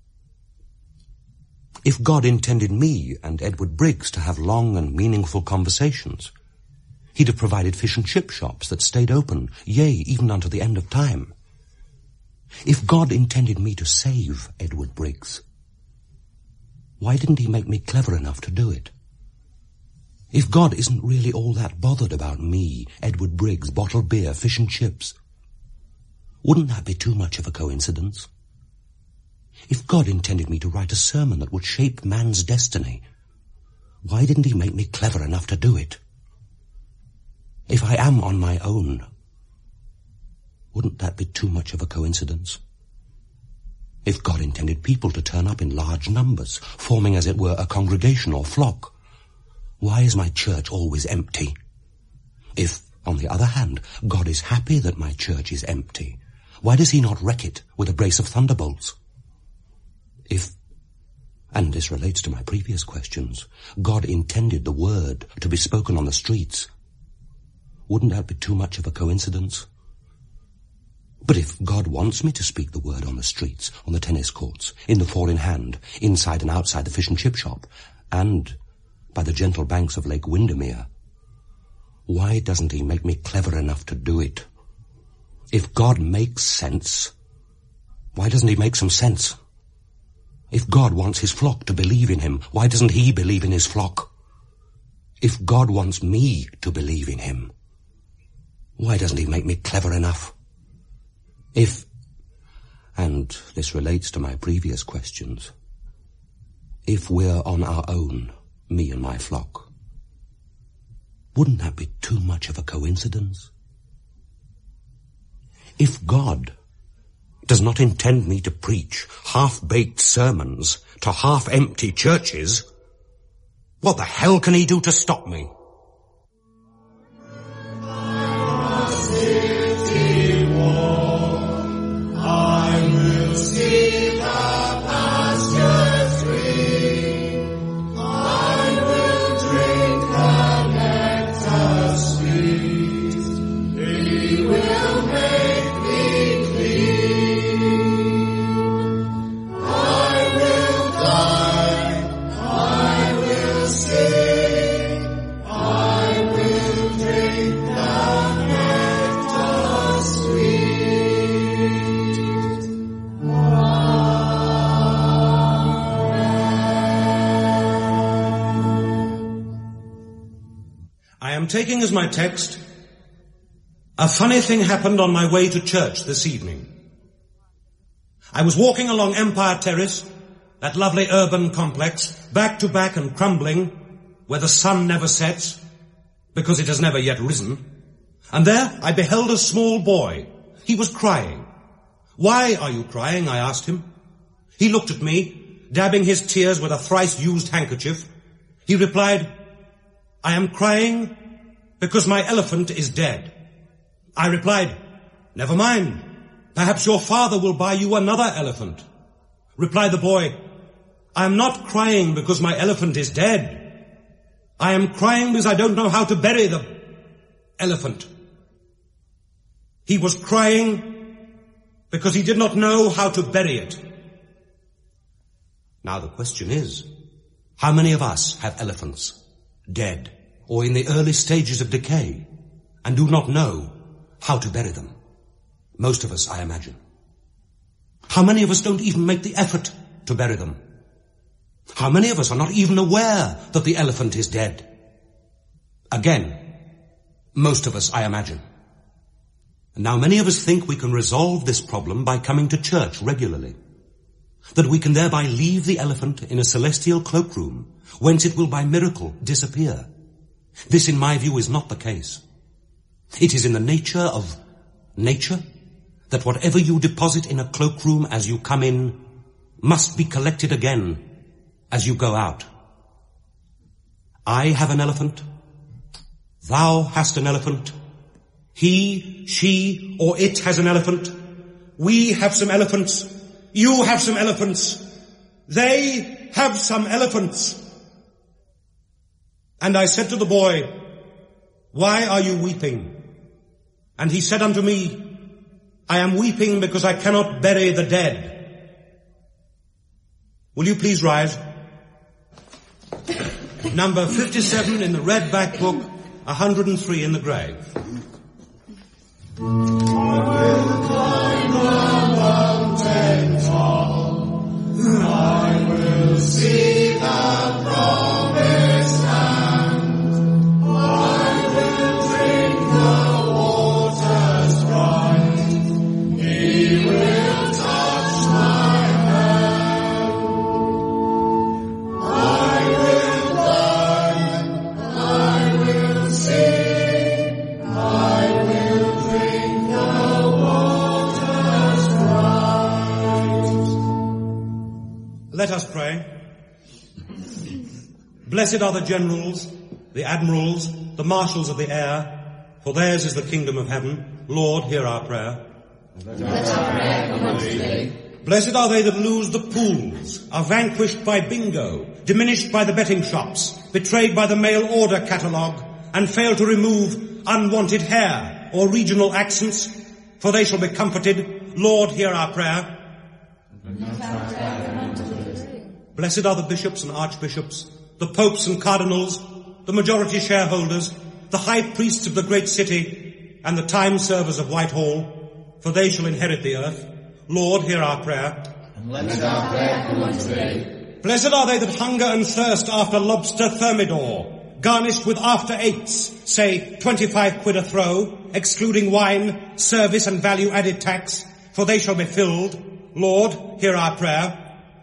If God intended me and Edward Briggs to have long and meaningful conversations, he'd have provided fish and chip shops that stayed open, yea, even unto the end of time. If God intended me to save Edward Briggs, why didn't he make me clever enough to do it? If God isn't really all that bothered about me, Edward Briggs, bottled beer, fish and chips, wouldn't that be too much of a coincidence? If God intended me to write a sermon that would shape man's destiny, why didn't he make me clever enough to do it? If I am on my own, wouldn't that be too much of a coincidence? If God intended people to turn up in large numbers, forming as it were a congregation or flock, why is my church always empty? If, on the other hand, God is happy that my church is empty, why does he not wreck it with a brace of thunderbolts? If, and this relates to my previous questions, God intended the word to be spoken on the streets, wouldn't that be too much of a coincidence? But if God wants me to speak the word on the streets, on the tennis courts, in the four-in-hand, inside and outside the fish and chip shop, and by the gentle banks of Lake Windermere, why doesn't he make me clever enough to do it? If God makes sense, why doesn't he make some sense? If God wants his flock to believe in him, why doesn't he believe in his flock? If God wants me to believe in him, why doesn't he make me clever enough? If, and this relates to my previous questions, if we're on our own, me and my flock, wouldn't that be too much of a coincidence? If God does not intend me to preach half-baked sermons to half-empty churches, what the hell can he do to stop me? Taking as my text, a funny thing happened on my way to church this evening. I was walking along Empire Terrace, that lovely urban complex, back to back and crumbling, where the sun never sets, because it has never yet risen. And there I beheld a small boy. He was crying. "Why are you crying?" I asked him. He looked at me, dabbing his tears with a thrice-used handkerchief. He replied, "I am crying because my elephant is dead." I replied, "Never mind. Perhaps your father will buy you another elephant." Replied the boy, "I am not crying because my elephant is dead. I am crying because I don't know how to bury the elephant." He was crying because he did not know how to bury it. Now the question is, how many of us have elephants dead or in the early stages of decay, and do not know how to bury them? Most of us, I imagine. How many of us don't even make the effort to bury them? How many of us are not even aware that the elephant is dead? Again, most of us, I imagine. And now many of us think we can resolve this problem by coming to church regularly, that we can thereby leave the elephant in a celestial cloakroom, whence it will by miracle disappear. This, in my view, is not the case. It is in the nature of nature that whatever you deposit in a cloakroom as you come in must be collected again as you go out. I have an elephant. Thou hast an elephant. He, she, or it has an elephant. We have some elephants. You have some elephants. They have some elephants. And I said to the boy, Why are you weeping? And he said unto me, I am weeping because I cannot bury the dead. Will you please rise? Number 57 in the red back book, 103 in the grey. I will climb the mountain top. I will see the promised land. I will drink the waters bright. He will touch my hand. I will learn. I will sing. I will drink the waters bright. Let us pray. Blessed are the generals, the admirals, the marshals of the air, for theirs is the kingdom of heaven. Lord, hear our prayer. Let our prayer come unto thee. Blessed are they that lose the pools, are vanquished by bingo, diminished by the betting shops, betrayed by the mail order catalogue, and fail to remove unwanted hair or regional accents, for they shall be comforted. Lord, hear our prayer. Blessed are the bishops and archbishops, the popes and cardinals, the majority shareholders, the high priests of the great city, and the time servers of Whitehall, for they shall inherit the earth. Lord, hear our prayer. And let our prayer come unto thee. Blessed are they that hunger and thirst after lobster thermidor, garnished with after eights, say 25 quid a throw, excluding wine, service and value-added tax, for they shall be filled. Lord, hear our prayer.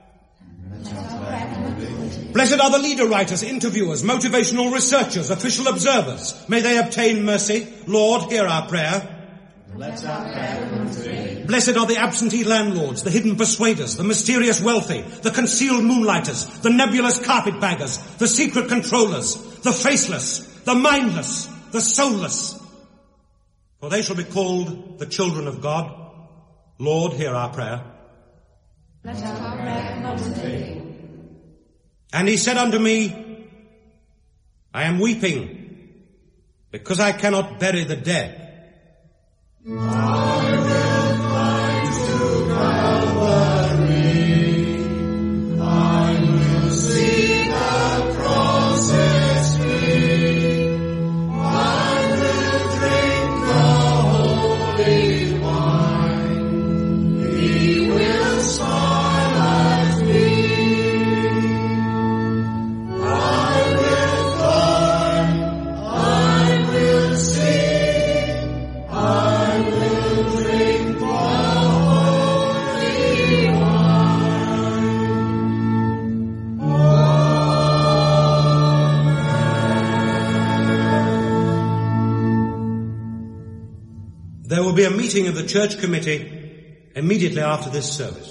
Blessed are the leader writers, interviewers, motivational researchers, official observers. May they obtain mercy. Lord, hear our prayer. Let our prayer come unto thee. Blessed are the absentee landlords, the hidden persuaders, the mysterious wealthy, the concealed moonlighters, the nebulous carpetbaggers, the secret controllers, the faceless, the mindless, the soulless. For they shall be called the children of God. Lord, hear our prayer. Let our prayer come unto thee. And he said unto me, I am weeping, because I cannot bury the dead. I will climb to Calvary. I will see the crosses free. I will drink the holy wine. He will smile at me. I will climb. I will sing. I will drink the holy wine. There will be a meeting of the church committee immediately after this service.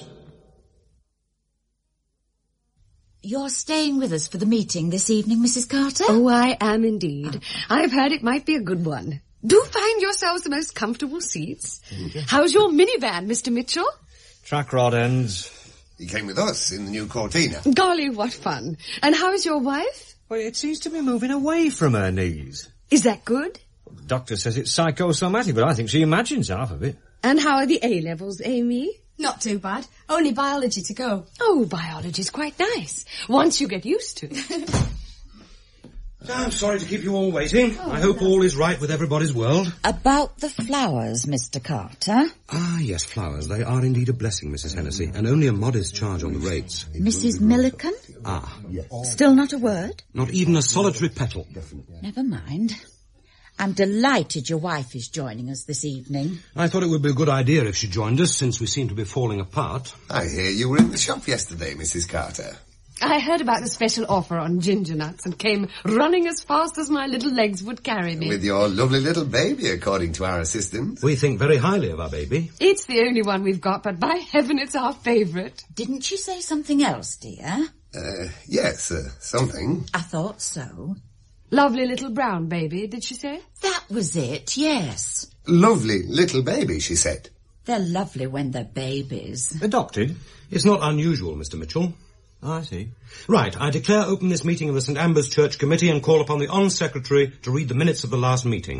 You're staying with us for the meeting this evening, Mrs. Carter? Oh, I am indeed. I've heard it might be a good one. Do find yourselves the most comfortable seats. How's your minivan, Mr. Mitchell? Track rod ends. He came with us in the new Cortina. Golly, what fun. And how's your wife? Well, it seems to be moving away from her knees. Is that good? The doctor says it's psychosomatic, but I think she imagines half of it. And how are the A-levels, Amy? Not too bad. Only biology to go. Oh, biology's quite nice. Once you get used to it. I'm sorry to keep you all waiting. I hope all is right with everybody's world. About the flowers, Mr. Carter. Ah, yes, flowers. They are indeed a blessing, Mrs. Hennessy, and only a modest charge on the rates. Mrs. Milliken? Ah. Still not a word? Not even a solitary petal. Never mind. I'm delighted your wife is joining us this evening. I thought it would be a good idea if she joined us, since we seem to be falling apart. I hear you were in the shop yesterday, Mrs. Carter. I heard about the special offer on ginger nuts and came running as fast as my little legs would carry me. With your lovely little baby, according to our assistant. We think very highly of our baby. It's the only one we've got, but by heaven it's our favourite. Didn't you say something else, dear? Yes, something. I thought so. Lovely little brown baby, did she say? That was it, yes. Lovely little baby, she said. They're lovely when they're babies. Adopted? It's not unusual, Mr. Mitchell. I see. Right, I declare open this meeting of the St. Ambrose Church Committee and call upon the On-Secretary to read the minutes of the last meeting.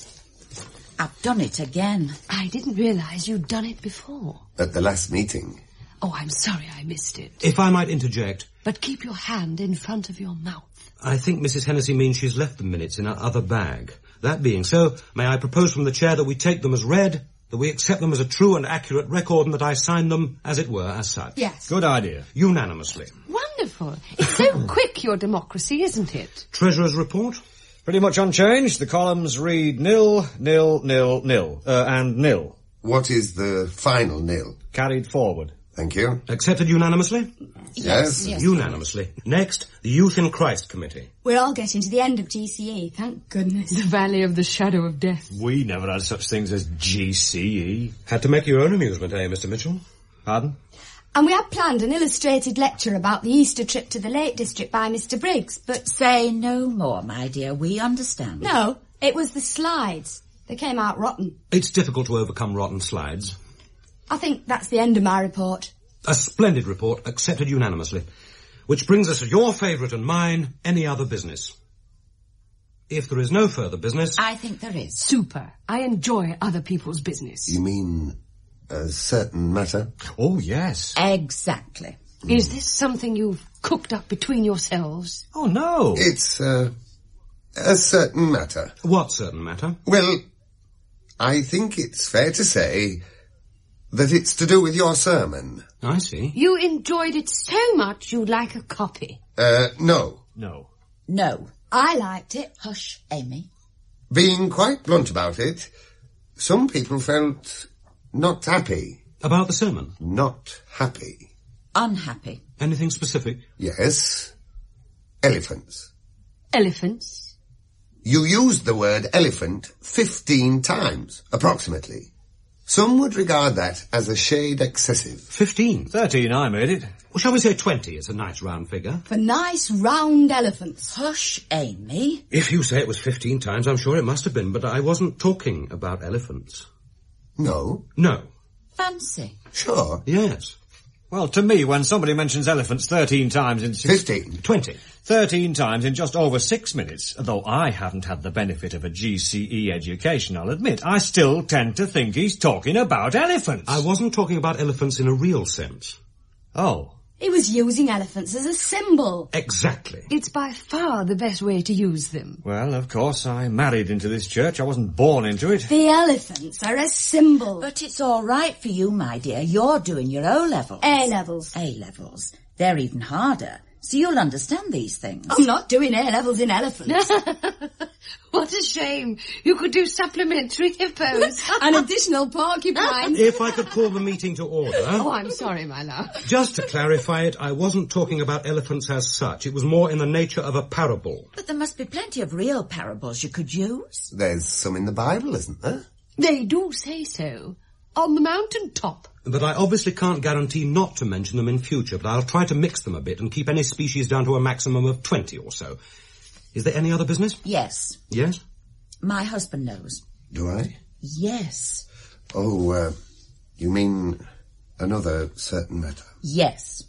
I've done it again. I didn't realise you'd done it before. At the last meeting. Oh, I'm sorry I missed it. If I might interject... But keep your hand in front of your mouth. I think Mrs. Hennessy means she's left the minutes in her other bag. That being so, may I propose from the chair that we take them as read, that we accept them as a true and accurate record, and that I sign them, as it were, as such. Yes. Good idea. Unanimously. Wonderful. It's so quick, your democracy, isn't it? Treasurer's report? Pretty much unchanged. The columns read 0, 0, 0, 0, and 0. What is the final nil? Carried forward. Thank you. Accepted unanimously? Yes. Unanimously. Next, the Youth in Christ Committee. We're all getting to the end of GCE, thank goodness. The Valley of the Shadow of Death. We never had such things as GCE. Had to make your own amusement, eh, Mr. Mitchell? Pardon? And we had planned an illustrated lecture about the Easter trip to the Lake District by Mr. Briggs, but... Say no more, my dear. We understand. No, it was the slides. They came out rotten. It's difficult to overcome rotten slides. I think that's the end of my report. A splendid report, accepted unanimously. Which brings us to your favourite and mine, any other business. If there is no further business... I think there is. Super. I enjoy other people's business. You mean a certain matter? Oh, yes. Exactly. Is this something you've cooked up between yourselves? Oh, no. It's a certain matter. What certain matter? Well, I think it's fair to say that it's to do with your sermon. I see. You enjoyed it so much you'd like a copy. No. No. No. I liked it. Hush, Amy. Being quite blunt about it, some people felt not happy. About the sermon? Not happy. Unhappy. Anything specific? Yes. Elephants. Elephants? You used the word elephant 15 times, approximately. Some would regard that as a shade excessive. 15? 13, I made it. Well, shall we say 20? It's a nice round figure. For nice round elephants. Hush, Amy. If you say it was 15 times, I'm sure it must have been, but I wasn't talking about elephants. No? No. Fancy. Sure. Yes. Well, to me, when somebody mentions elephants 13 times in... 15. 20. 13 times in just over 6 minutes, though I haven't had the benefit of a GCE education, I'll admit, I still tend to think he's talking about elephants. I wasn't talking about elephants in a real sense. Oh. He was using elephants as a symbol. Exactly. It's by far the best way to use them. Well, of course, I married into this church. I wasn't born into it. The elephants are a symbol. But it's all right for you, my dear. You're doing your O-levels. A-levels. A-levels. They're even harder. So you'll understand these things. I'm not doing A-levels in elephants. What a shame. You could do supplementary hippos. An additional porcupine. If I could call the meeting to order... Oh, I'm sorry, my love. Just to clarify it, I wasn't talking about elephants as such. It was more in the nature of a parable. But there must be plenty of real parables you could use. There's some in the Bible, isn't there? They do say so. On the mountain top. But I obviously can't guarantee not to mention them in future, but I'll try to mix them a bit and keep any species down to a maximum of 20 or so. Is there any other business? Yes. Yes? My husband knows. Do I? Yes. Oh, you mean another certain matter? Yes.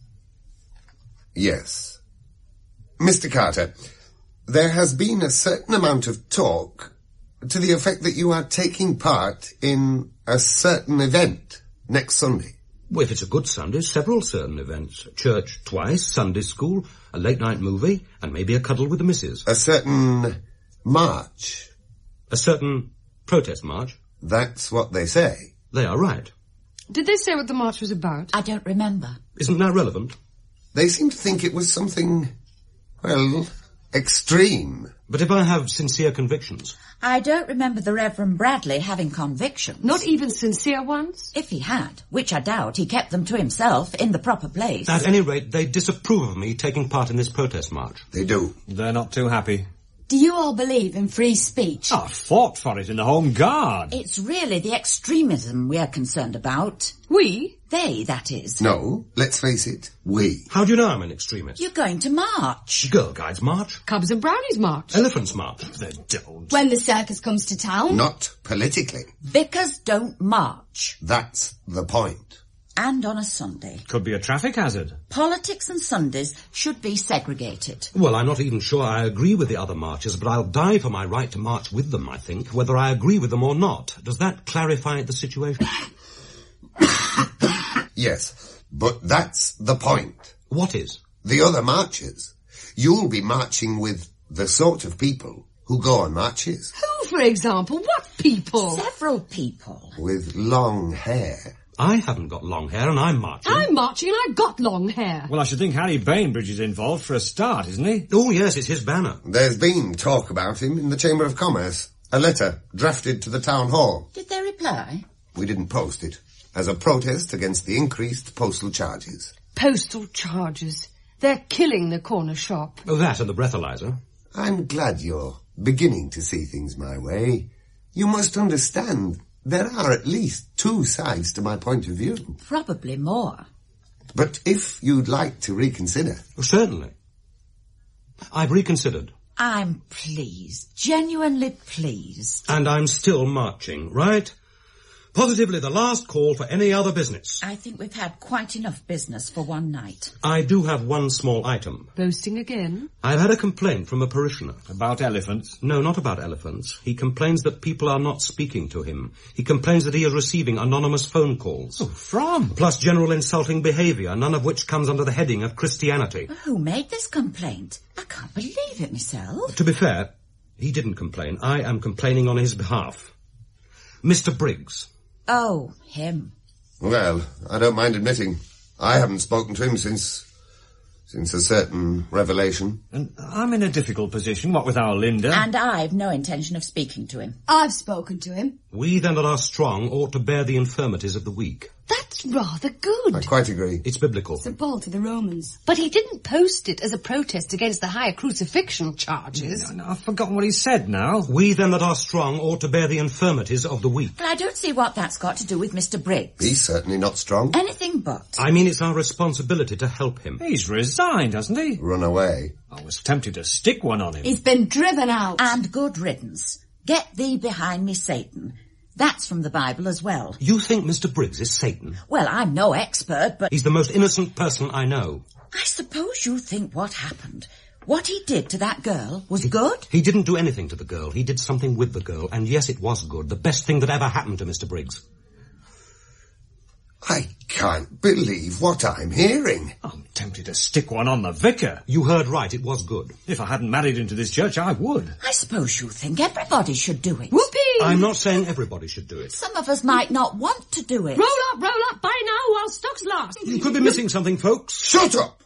Yes. Mr. Carter, there has been a certain amount of talk to the effect that you are taking part in a certain event next Sunday. Well, if it's a good Sunday, several certain events. Church twice, Sunday school, a late-night movie, and maybe a cuddle with the missus. A certain march. A certain protest march. That's what they say. They are right. Did they say what the march was about? I don't remember. Isn't that relevant? They seem to think it was something, well, extreme. But if I have sincere convictions... I don't remember the Reverend Bradley having convictions. Not even sincere ones? If he had, which I doubt, he kept them to himself in the proper place. At any rate, they disapprove of me taking part in this protest march. They do. They're not too happy. Do you all believe in free speech? I fought for it in the Home Guard. It's really the extremism we're concerned about. We? They, that is. No, let's face it, we. How do you know I'm an extremist? You're going to march. Girl Guides march. Cubs and Brownies march. Elephants march. They don't. When the circus comes to town? Not politically. Vicars don't march. That's the point. And on a Sunday. Could be a traffic hazard. Politics and Sundays should be segregated. Well, I'm not even sure I agree with the other marchers, but I'll die for my right to march with them, I think, whether I agree with them or not. Does that clarify the situation? Yes, but that's the point. What is? The other marchers. You'll be marching with the sort of people who go on marches. Who, for example? What people? Several people. With long hair. I haven't got long hair and I'm marching. I'm marching and I've got long hair. Well, I should think Harry Bainbridge is involved for a start, isn't he? Oh, yes, it's his banner. There's been talk about him in the Chamber of Commerce. A letter drafted to the town hall. Did they reply? We didn't post it, as a protest against the increased postal charges. Postal charges. They're killing the corner shop. Oh, that and the breathalyzer. I'm glad you're beginning to see things my way. You must understand there are at least two sides to my point of view. Probably more. But if you'd like to reconsider... Oh, certainly. I've reconsidered. I'm pleased. Genuinely pleased. And I'm still marching, right? Positively the last call for any other business. I think we've had quite enough business for one night. I do have one small item. Boasting again? I've had a complaint from a parishioner. About elephants? No, not about elephants. He complains that people are not speaking to him. He complains that he is receiving anonymous phone calls. Oh, from? Plus general insulting behaviour, none of which comes under the heading of Christianity. Who made this complaint? I can't believe it myself. To be fair, he didn't complain. I am complaining on his behalf. Mr. Briggs. Oh, him. Well, I don't mind admitting, I haven't spoken to him since a certain revelation. And I'm in a difficult position, what with our Linda. And I've no intention of speaking to him. I've spoken to him. We then that are strong ought to bear the infirmities of the weak. That's rather good. I quite agree. It's biblical. St. Paul to the Romans. But he didn't post it as a protest against the higher crucifixion charges. No, I've forgotten what he said now. We then that are strong ought to bear the infirmities of the weak. But I don't see what that's got to do with Mr. Briggs. He's certainly not strong. Anything but. I mean, it's our responsibility to help him. He's resigned, hasn't he? Run away. I was tempted to stick one on him. He's been driven out. And good riddance. Get thee behind me, Satan. That's from the Bible as well. You think Mr. Briggs is Satan? Well, I'm no expert, but... He's the most innocent person I know. I suppose you think what happened, what he did to that girl, was good? He didn't do anything to the girl. He did something with the girl, and yes, it was good. The best thing that ever happened to Mr. Briggs. I can't believe what I'm hearing. I'm tempted to stick one on the vicar. You heard right, it was good. If I hadn't married into this church, I would. I suppose you think everybody should do it. Whoopee! I'm not saying everybody should do it. Some of us might not want to do it. Roll up, buy now while stocks last. You could be missing something, folks. Shut up!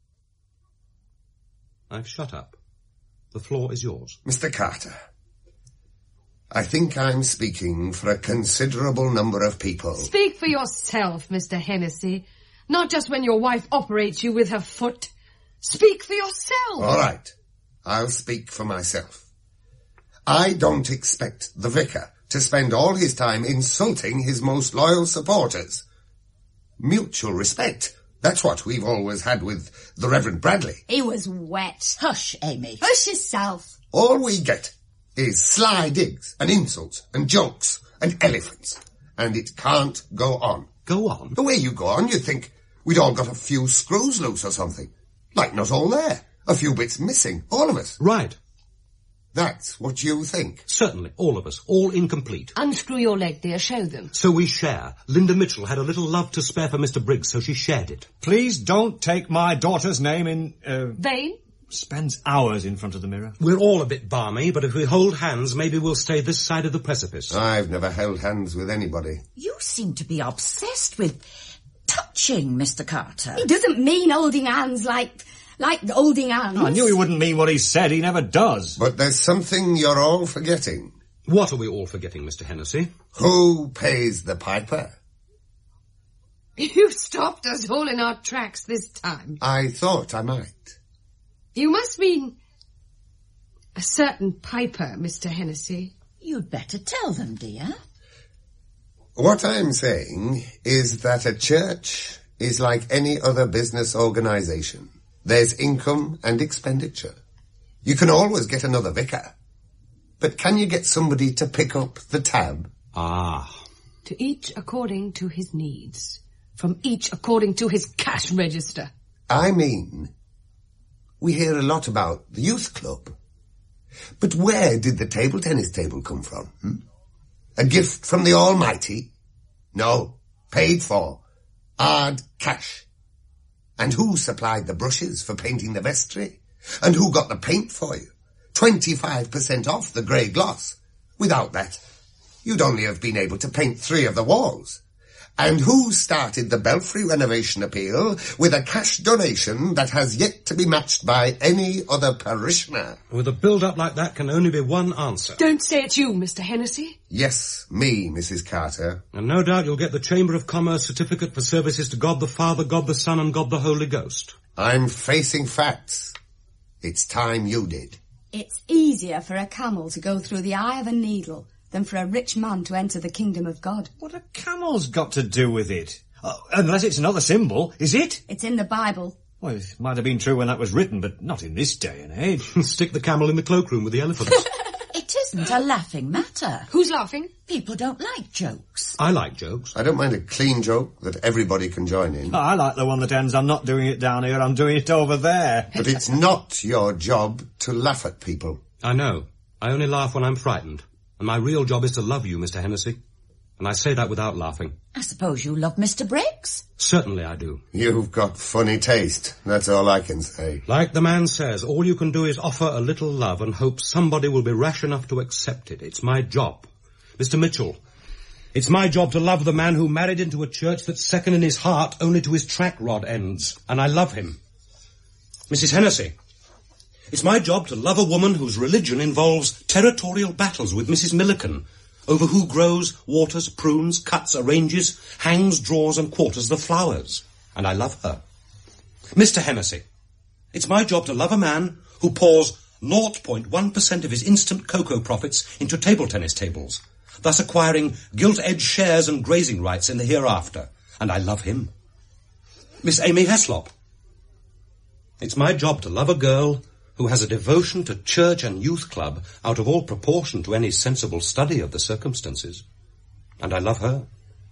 I've shut up. The floor is yours. Mr. Carter, I think I'm speaking for a considerable number of people. Speak for yourself, Mr. Hennessy. Not just when your wife operates you with her foot. Speak for yourself. All right. I'll speak for myself. I don't expect the vicar to spend all his time insulting his most loyal supporters. Mutual respect. That's what we've always had with the Reverend Bradley. He was wet. Hush, Amy. Hush yourself. All we get is sly digs and insults and jokes and elephants. And it can't go on. Go on? The way you go on, you'd think we'd all got a few screws loose or something. Like not all there. A few bits missing. All of us. Right. That's what you think. Certainly, all of us. All incomplete. Unscrew your leg, dear. Show them. So we share. Linda Mitchell had a little love to spare for Mr. Briggs, so she shared it. Please don't take my daughter's name in... Vain? Spends hours in front of the mirror. We're all a bit balmy, but if we hold hands, maybe we'll stay this side of the precipice. I've never held hands with anybody. You seem to be obsessed with touching, Mr. Carter. He doesn't mean holding hands like holding hands. I knew he wouldn't mean what he said. He never does. But there's something you're all forgetting. What are we all forgetting, Mr. Hennessy? Who pays the piper? You stopped us all in our tracks this time. I thought I might. You must mean a certain piper, Mr. Hennessy. You'd better tell them, dear. What I'm saying is that a church is like any other business organisation. There's income and expenditure. You can always get another vicar. But can you get somebody to pick up the tab? Ah. To each according to his needs. from each according to his cash register. I mean, we hear a lot about the youth club. But where did the table tennis table come from? A gift from the Almighty? No, paid for. Hard cash. And who supplied the brushes for painting the vestry? And who got the paint for you? 25% off the grey gloss. Without that, you'd only have been able to paint 3 of the walls. And who started the belfry renovation appeal with a cash donation that has yet to be matched by any other parishioner? With a build-up like that can only be one answer. Don't say it's you, Mr. Hennessy. Yes, me, Mrs. Carter. And no doubt you'll get the Chamber of Commerce certificate for services to God the Father, God the Son, and God the Holy Ghost. I'm facing facts. It's time you did. It's easier for a camel to go through the eye of a needle than for a rich man to enter the kingdom of God. What have camels got to do with it? Unless it's another symbol, is it? It's in the Bible. Well, it might have been true when that was written, but not in this day and age. Stick the camel in the cloakroom with the elephants. It isn't a laughing matter. Who's laughing? People don't like jokes. I like jokes. I don't mind a clean joke that everybody can join in. I like the one that ends, I'm not doing it down here, I'm doing it over there. But it's not your job to laugh at people. I know. I only laugh when I'm frightened. And my real job is to love you, Mr. Hennessy. And I say that without laughing. I suppose you love Mr. Briggs? Certainly I do. You've got funny taste. That's all I can say. Like the man says, all you can do is offer a little love and hope somebody will be rash enough to accept it. It's my job. Mr. Mitchell, it's my job to love the man who married into a church that's second in his heart only to his track rod ends. And I love him. Mrs. Hennessy, it's my job to love a woman whose religion involves territorial battles with Mrs. Milliken over who grows, waters, prunes, cuts, arranges, hangs, draws and quarters the flowers. And I love her. Mr. Hennessy, it's my job to love a man who pours 0.1% of his instant cocoa profits into table tennis tables, thus acquiring gilt-edged shares and grazing rights in the hereafter. And I love him. Miss Amy Heslop, it's my job to love a girl who has a devotion to church and youth club out of all proportion to any sensible study of the circumstances. And I love her.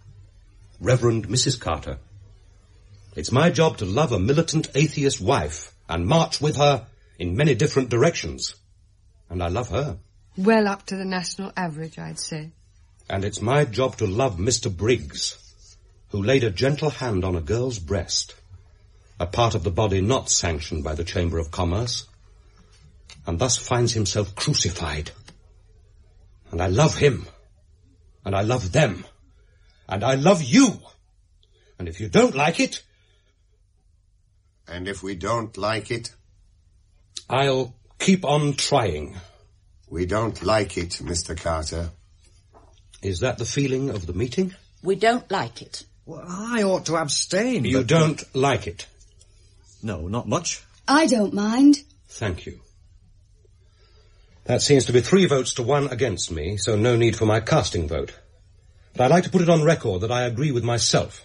Reverend Mrs. Carter, it's my job to love a militant atheist wife and march with her in many different directions. And I love her. Well up to the national average, I'd say. And it's my job to love Mr. Briggs, who laid a gentle hand on a girl's breast, a part of the body not sanctioned by the Chamber of Commerce, and thus finds himself crucified. And I love him, and I love them, and I love you. And if you don't like it... And if we don't like it? I'll keep on trying. We don't like it, Mr. Carter. Is that the feeling of the meeting? We don't like it. Well, I ought to abstain. You don't like it? No, not much. I don't mind. Thank you. That seems to be 3 votes to 1 against me, so no need for my casting vote. But I'd like to put it on record that I agree with myself.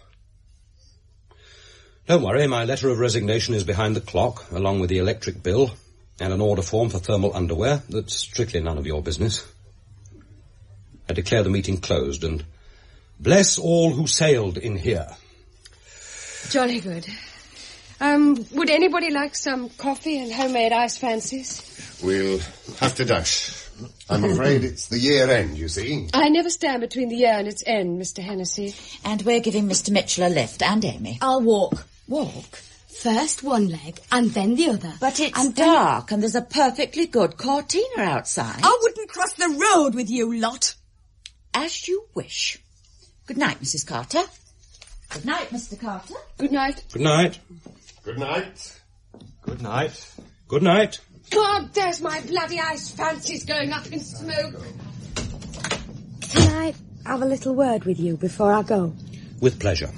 Don't worry, my letter of resignation is behind the clock, along with the electric bill, and an order form for thermal underwear. That's strictly none of your business. I declare the meeting closed, and bless all who sailed in here. Jolly good. Would anybody like some coffee and homemade ice fancies? We'll have to dash. I'm afraid it's the year end, you see. I never stand between the year and its end, Mr. Hennessy. And we're giving Mr. Mitchell a lift, and Amy. I'll walk. Walk? First one leg, and then the other. But it's dark, and there's a perfectly good cortina outside. I wouldn't cross the road with you lot. As you wish. Good night, Mrs. Carter. Good night, Mr. Carter. Good night. Good night. Good night. Good night. Good night. God, there's my bloody ice fancies going up in smoke. Can I have a little word with you before I go? With pleasure.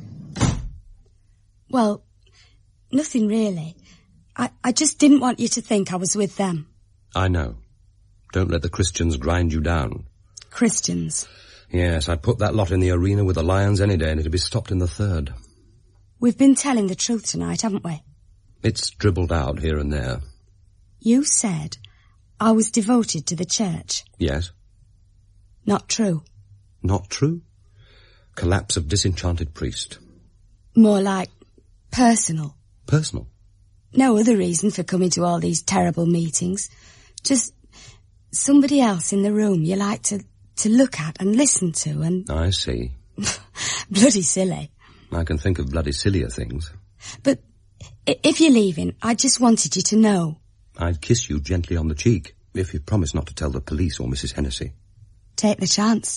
Well, nothing really. I just didn't want you to think I was with them. I know. Don't let the Christians grind you down. Christians? Yes, I'd put that lot in the arena with the Lions any day and it'd be stopped in the 3rd. We've been telling the truth tonight, haven't we? It's dribbled out here and there. You said I was devoted to the church. Yes. Not true. Not true? Collapse of disenchanted priest. More like personal. Personal? No other reason for coming to all these terrible meetings. Just somebody else in the room you like to look at and listen to and... I see. Bloody silly. I can think of bloody sillier things. But if you're leaving, I just wanted you to know. I'd kiss you gently on the cheek if you promise not to tell the police or Mrs. Hennessy. Take the chance.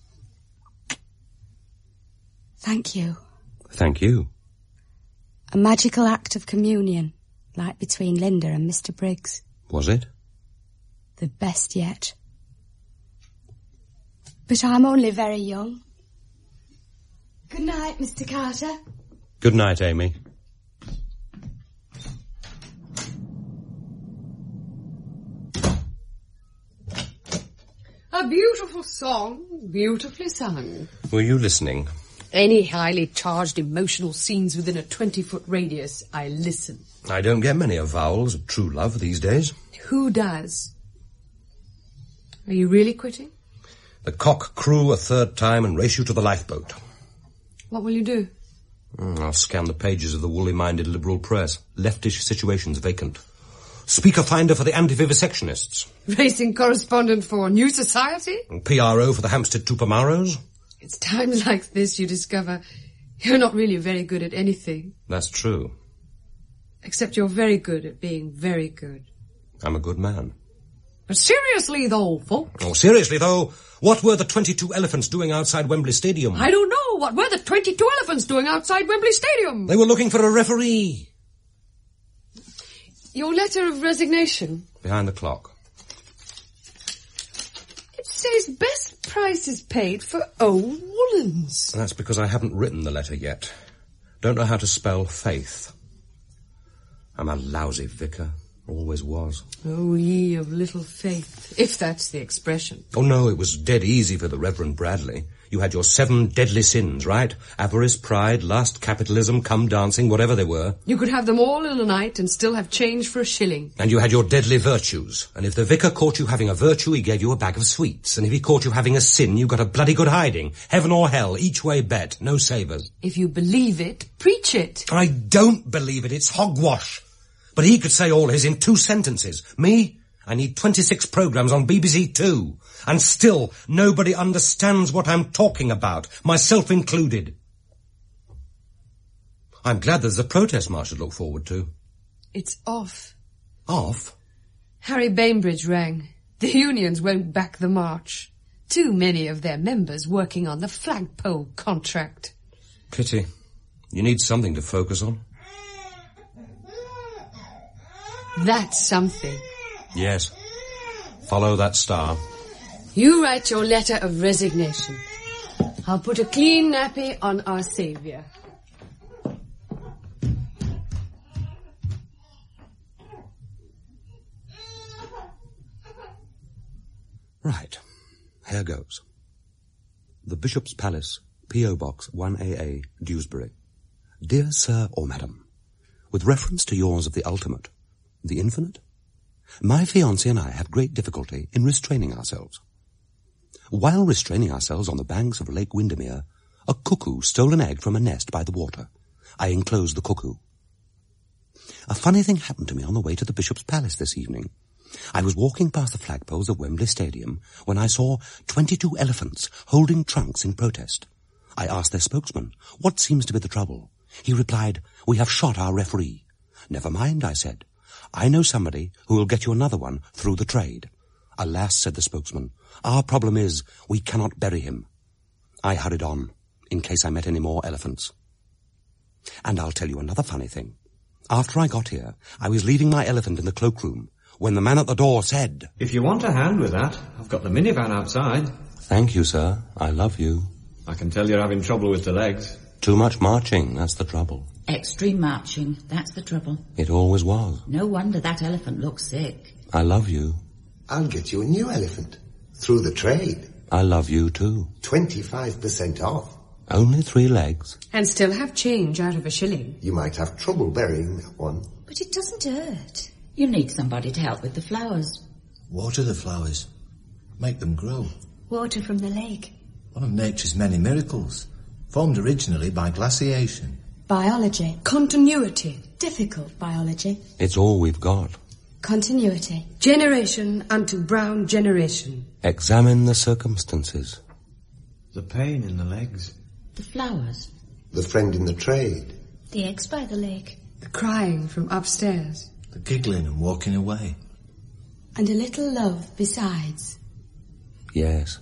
Thank you. Thank you. A magical act of communion, like between Linda and Mr. Briggs. Was it? The best yet. But I'm only very young. Good night, Mr. Carter. Good night, Amy. A beautiful song, beautifully sung. Were you listening? Any highly charged emotional scenes within a 20-foot radius, I listen. I don't get many avowals of true love these days. Who does? Are you really quitting? The cock crew a third time and race you to the lifeboat. What will you do? I'll scan the pages of the woolly-minded liberal press. Leftish situations vacant. Speaker finder for the anti-vivisectionists. Racing correspondent for New Society? And PRO for the Hampstead Tupamaros. It's times like this you discover you're not really very good at anything. That's true. Except you're very good at being very good. I'm a good man. But seriously though, folks. Oh, seriously though, what were the 22 elephants doing outside Wembley Stadium? I don't know. What were the 22 elephants doing outside Wembley Stadium? They were looking for a referee. Your letter of resignation? Behind the clock. It says best prices paid for old woolens. That's because I haven't written the letter yet. Don't know how to spell faith. I'm a lousy vicar. Always was. Oh, ye of little faith, if that's the expression. Oh, no, it was dead easy for the Reverend Bradley. You had your 7 deadly sins, right? Avarice, pride, lust, capitalism, cum dancing, whatever they were. You could have them all in a night and still have change for a shilling. And you had your deadly virtues. And if the vicar caught you having a virtue, he gave you a bag of sweets. And if he caught you having a sin, you got a bloody good hiding. Heaven or hell, each way bet, no savers. If you believe it, preach it. I don't believe it, it's hogwash. But he could say all his in 2 sentences. Me? I need 26 programmes on BBC Two. And still, nobody understands what I'm talking about, myself included. I'm glad there's a protest march to look forward to. It's off. Off? Harry Bainbridge rang. The unions won't back the march. Too many of their members working on the flagpole contract. Pity. You need something to focus on. That's something. Yes. Follow that star. You write your letter of resignation. I'll put a clean nappy on our saviour. Right. Here goes. The Bishop's Palace, P.O. Box 1AA, Dewsbury. Dear Sir or Madam, with reference to yours of the ultimate, the infinite, my fiancé and I have great difficulty in restraining ourselves. While restraining ourselves on the banks of Lake Windermere, a cuckoo stole an egg from a nest by the water. I enclosed the cuckoo. A funny thing happened to me on the way to the Bishop's Palace this evening. I was walking past the flagpoles of Wembley Stadium when I saw 22 elephants holding trunks in protest. I asked their spokesman, what seems to be the trouble? He replied, we have shot our referee. Never mind, I said. I know somebody who will get you another one through the trade. Alas, said the spokesman, our problem is we cannot bury him. I hurried on, in case I met any more elephants. And I'll tell you another funny thing. After I got here, I was leaving my elephant in the cloakroom when the man at the door said, If you want a hand with that, I've got the minivan outside. Thank you, sir. I love you. I can tell you're having trouble with the legs. Too much marching, that's the trouble. Extreme marching, that's the trouble. It always was. No wonder that elephant looks sick. I love you. I'll get you a new elephant. Through the trade. I love you too. 25% off. Only 3 legs. And still have change out of a shilling. You might have trouble burying that one. But it doesn't hurt. You need somebody to help with the flowers. Water the flowers. Make them grow. Water from the lake. One of nature's many miracles. Formed originally by glaciation. Biology. Continuity. Difficult biology. It's all we've got. Continuity. Generation unto brown generation. Examine the circumstances. The pain in the legs. The flowers. The friend in the trade. The eggs by the lake. The crying from upstairs. The giggling and walking away. And a little love besides. Yes.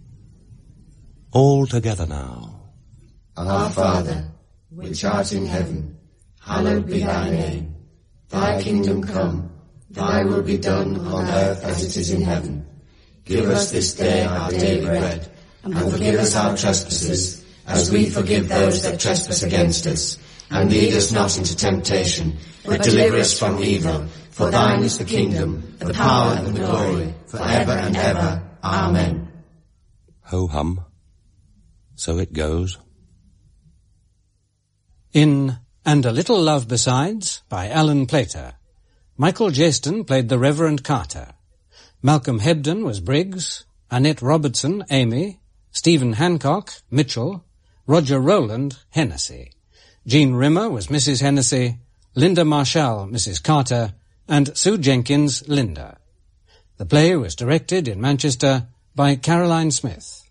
All together now. Our Father, which art in heaven, hallowed be thy name. Thy kingdom come, thy will be done on earth as it is in heaven. Give us this day our daily bread, and forgive us our trespasses, as we forgive those that trespass against us. And lead us not into temptation, but deliver us from evil. For thine is the kingdom, the power and the glory, for ever and ever. Amen. Ho-hum. So it goes. In And a Little Love Besides, by Alan Plater, Michael Jeston played the Reverend Carter. Malcolm Hebden was Briggs, Annette Robertson, Amy, Stephen Hancock, Mitchell, Roger Rowland, Hennessy. Jean Rimmer was Mrs. Hennessy, Linda Marshall, Mrs. Carter, and Sue Jenkins, Linda. The play was directed in Manchester by Caroline Smith.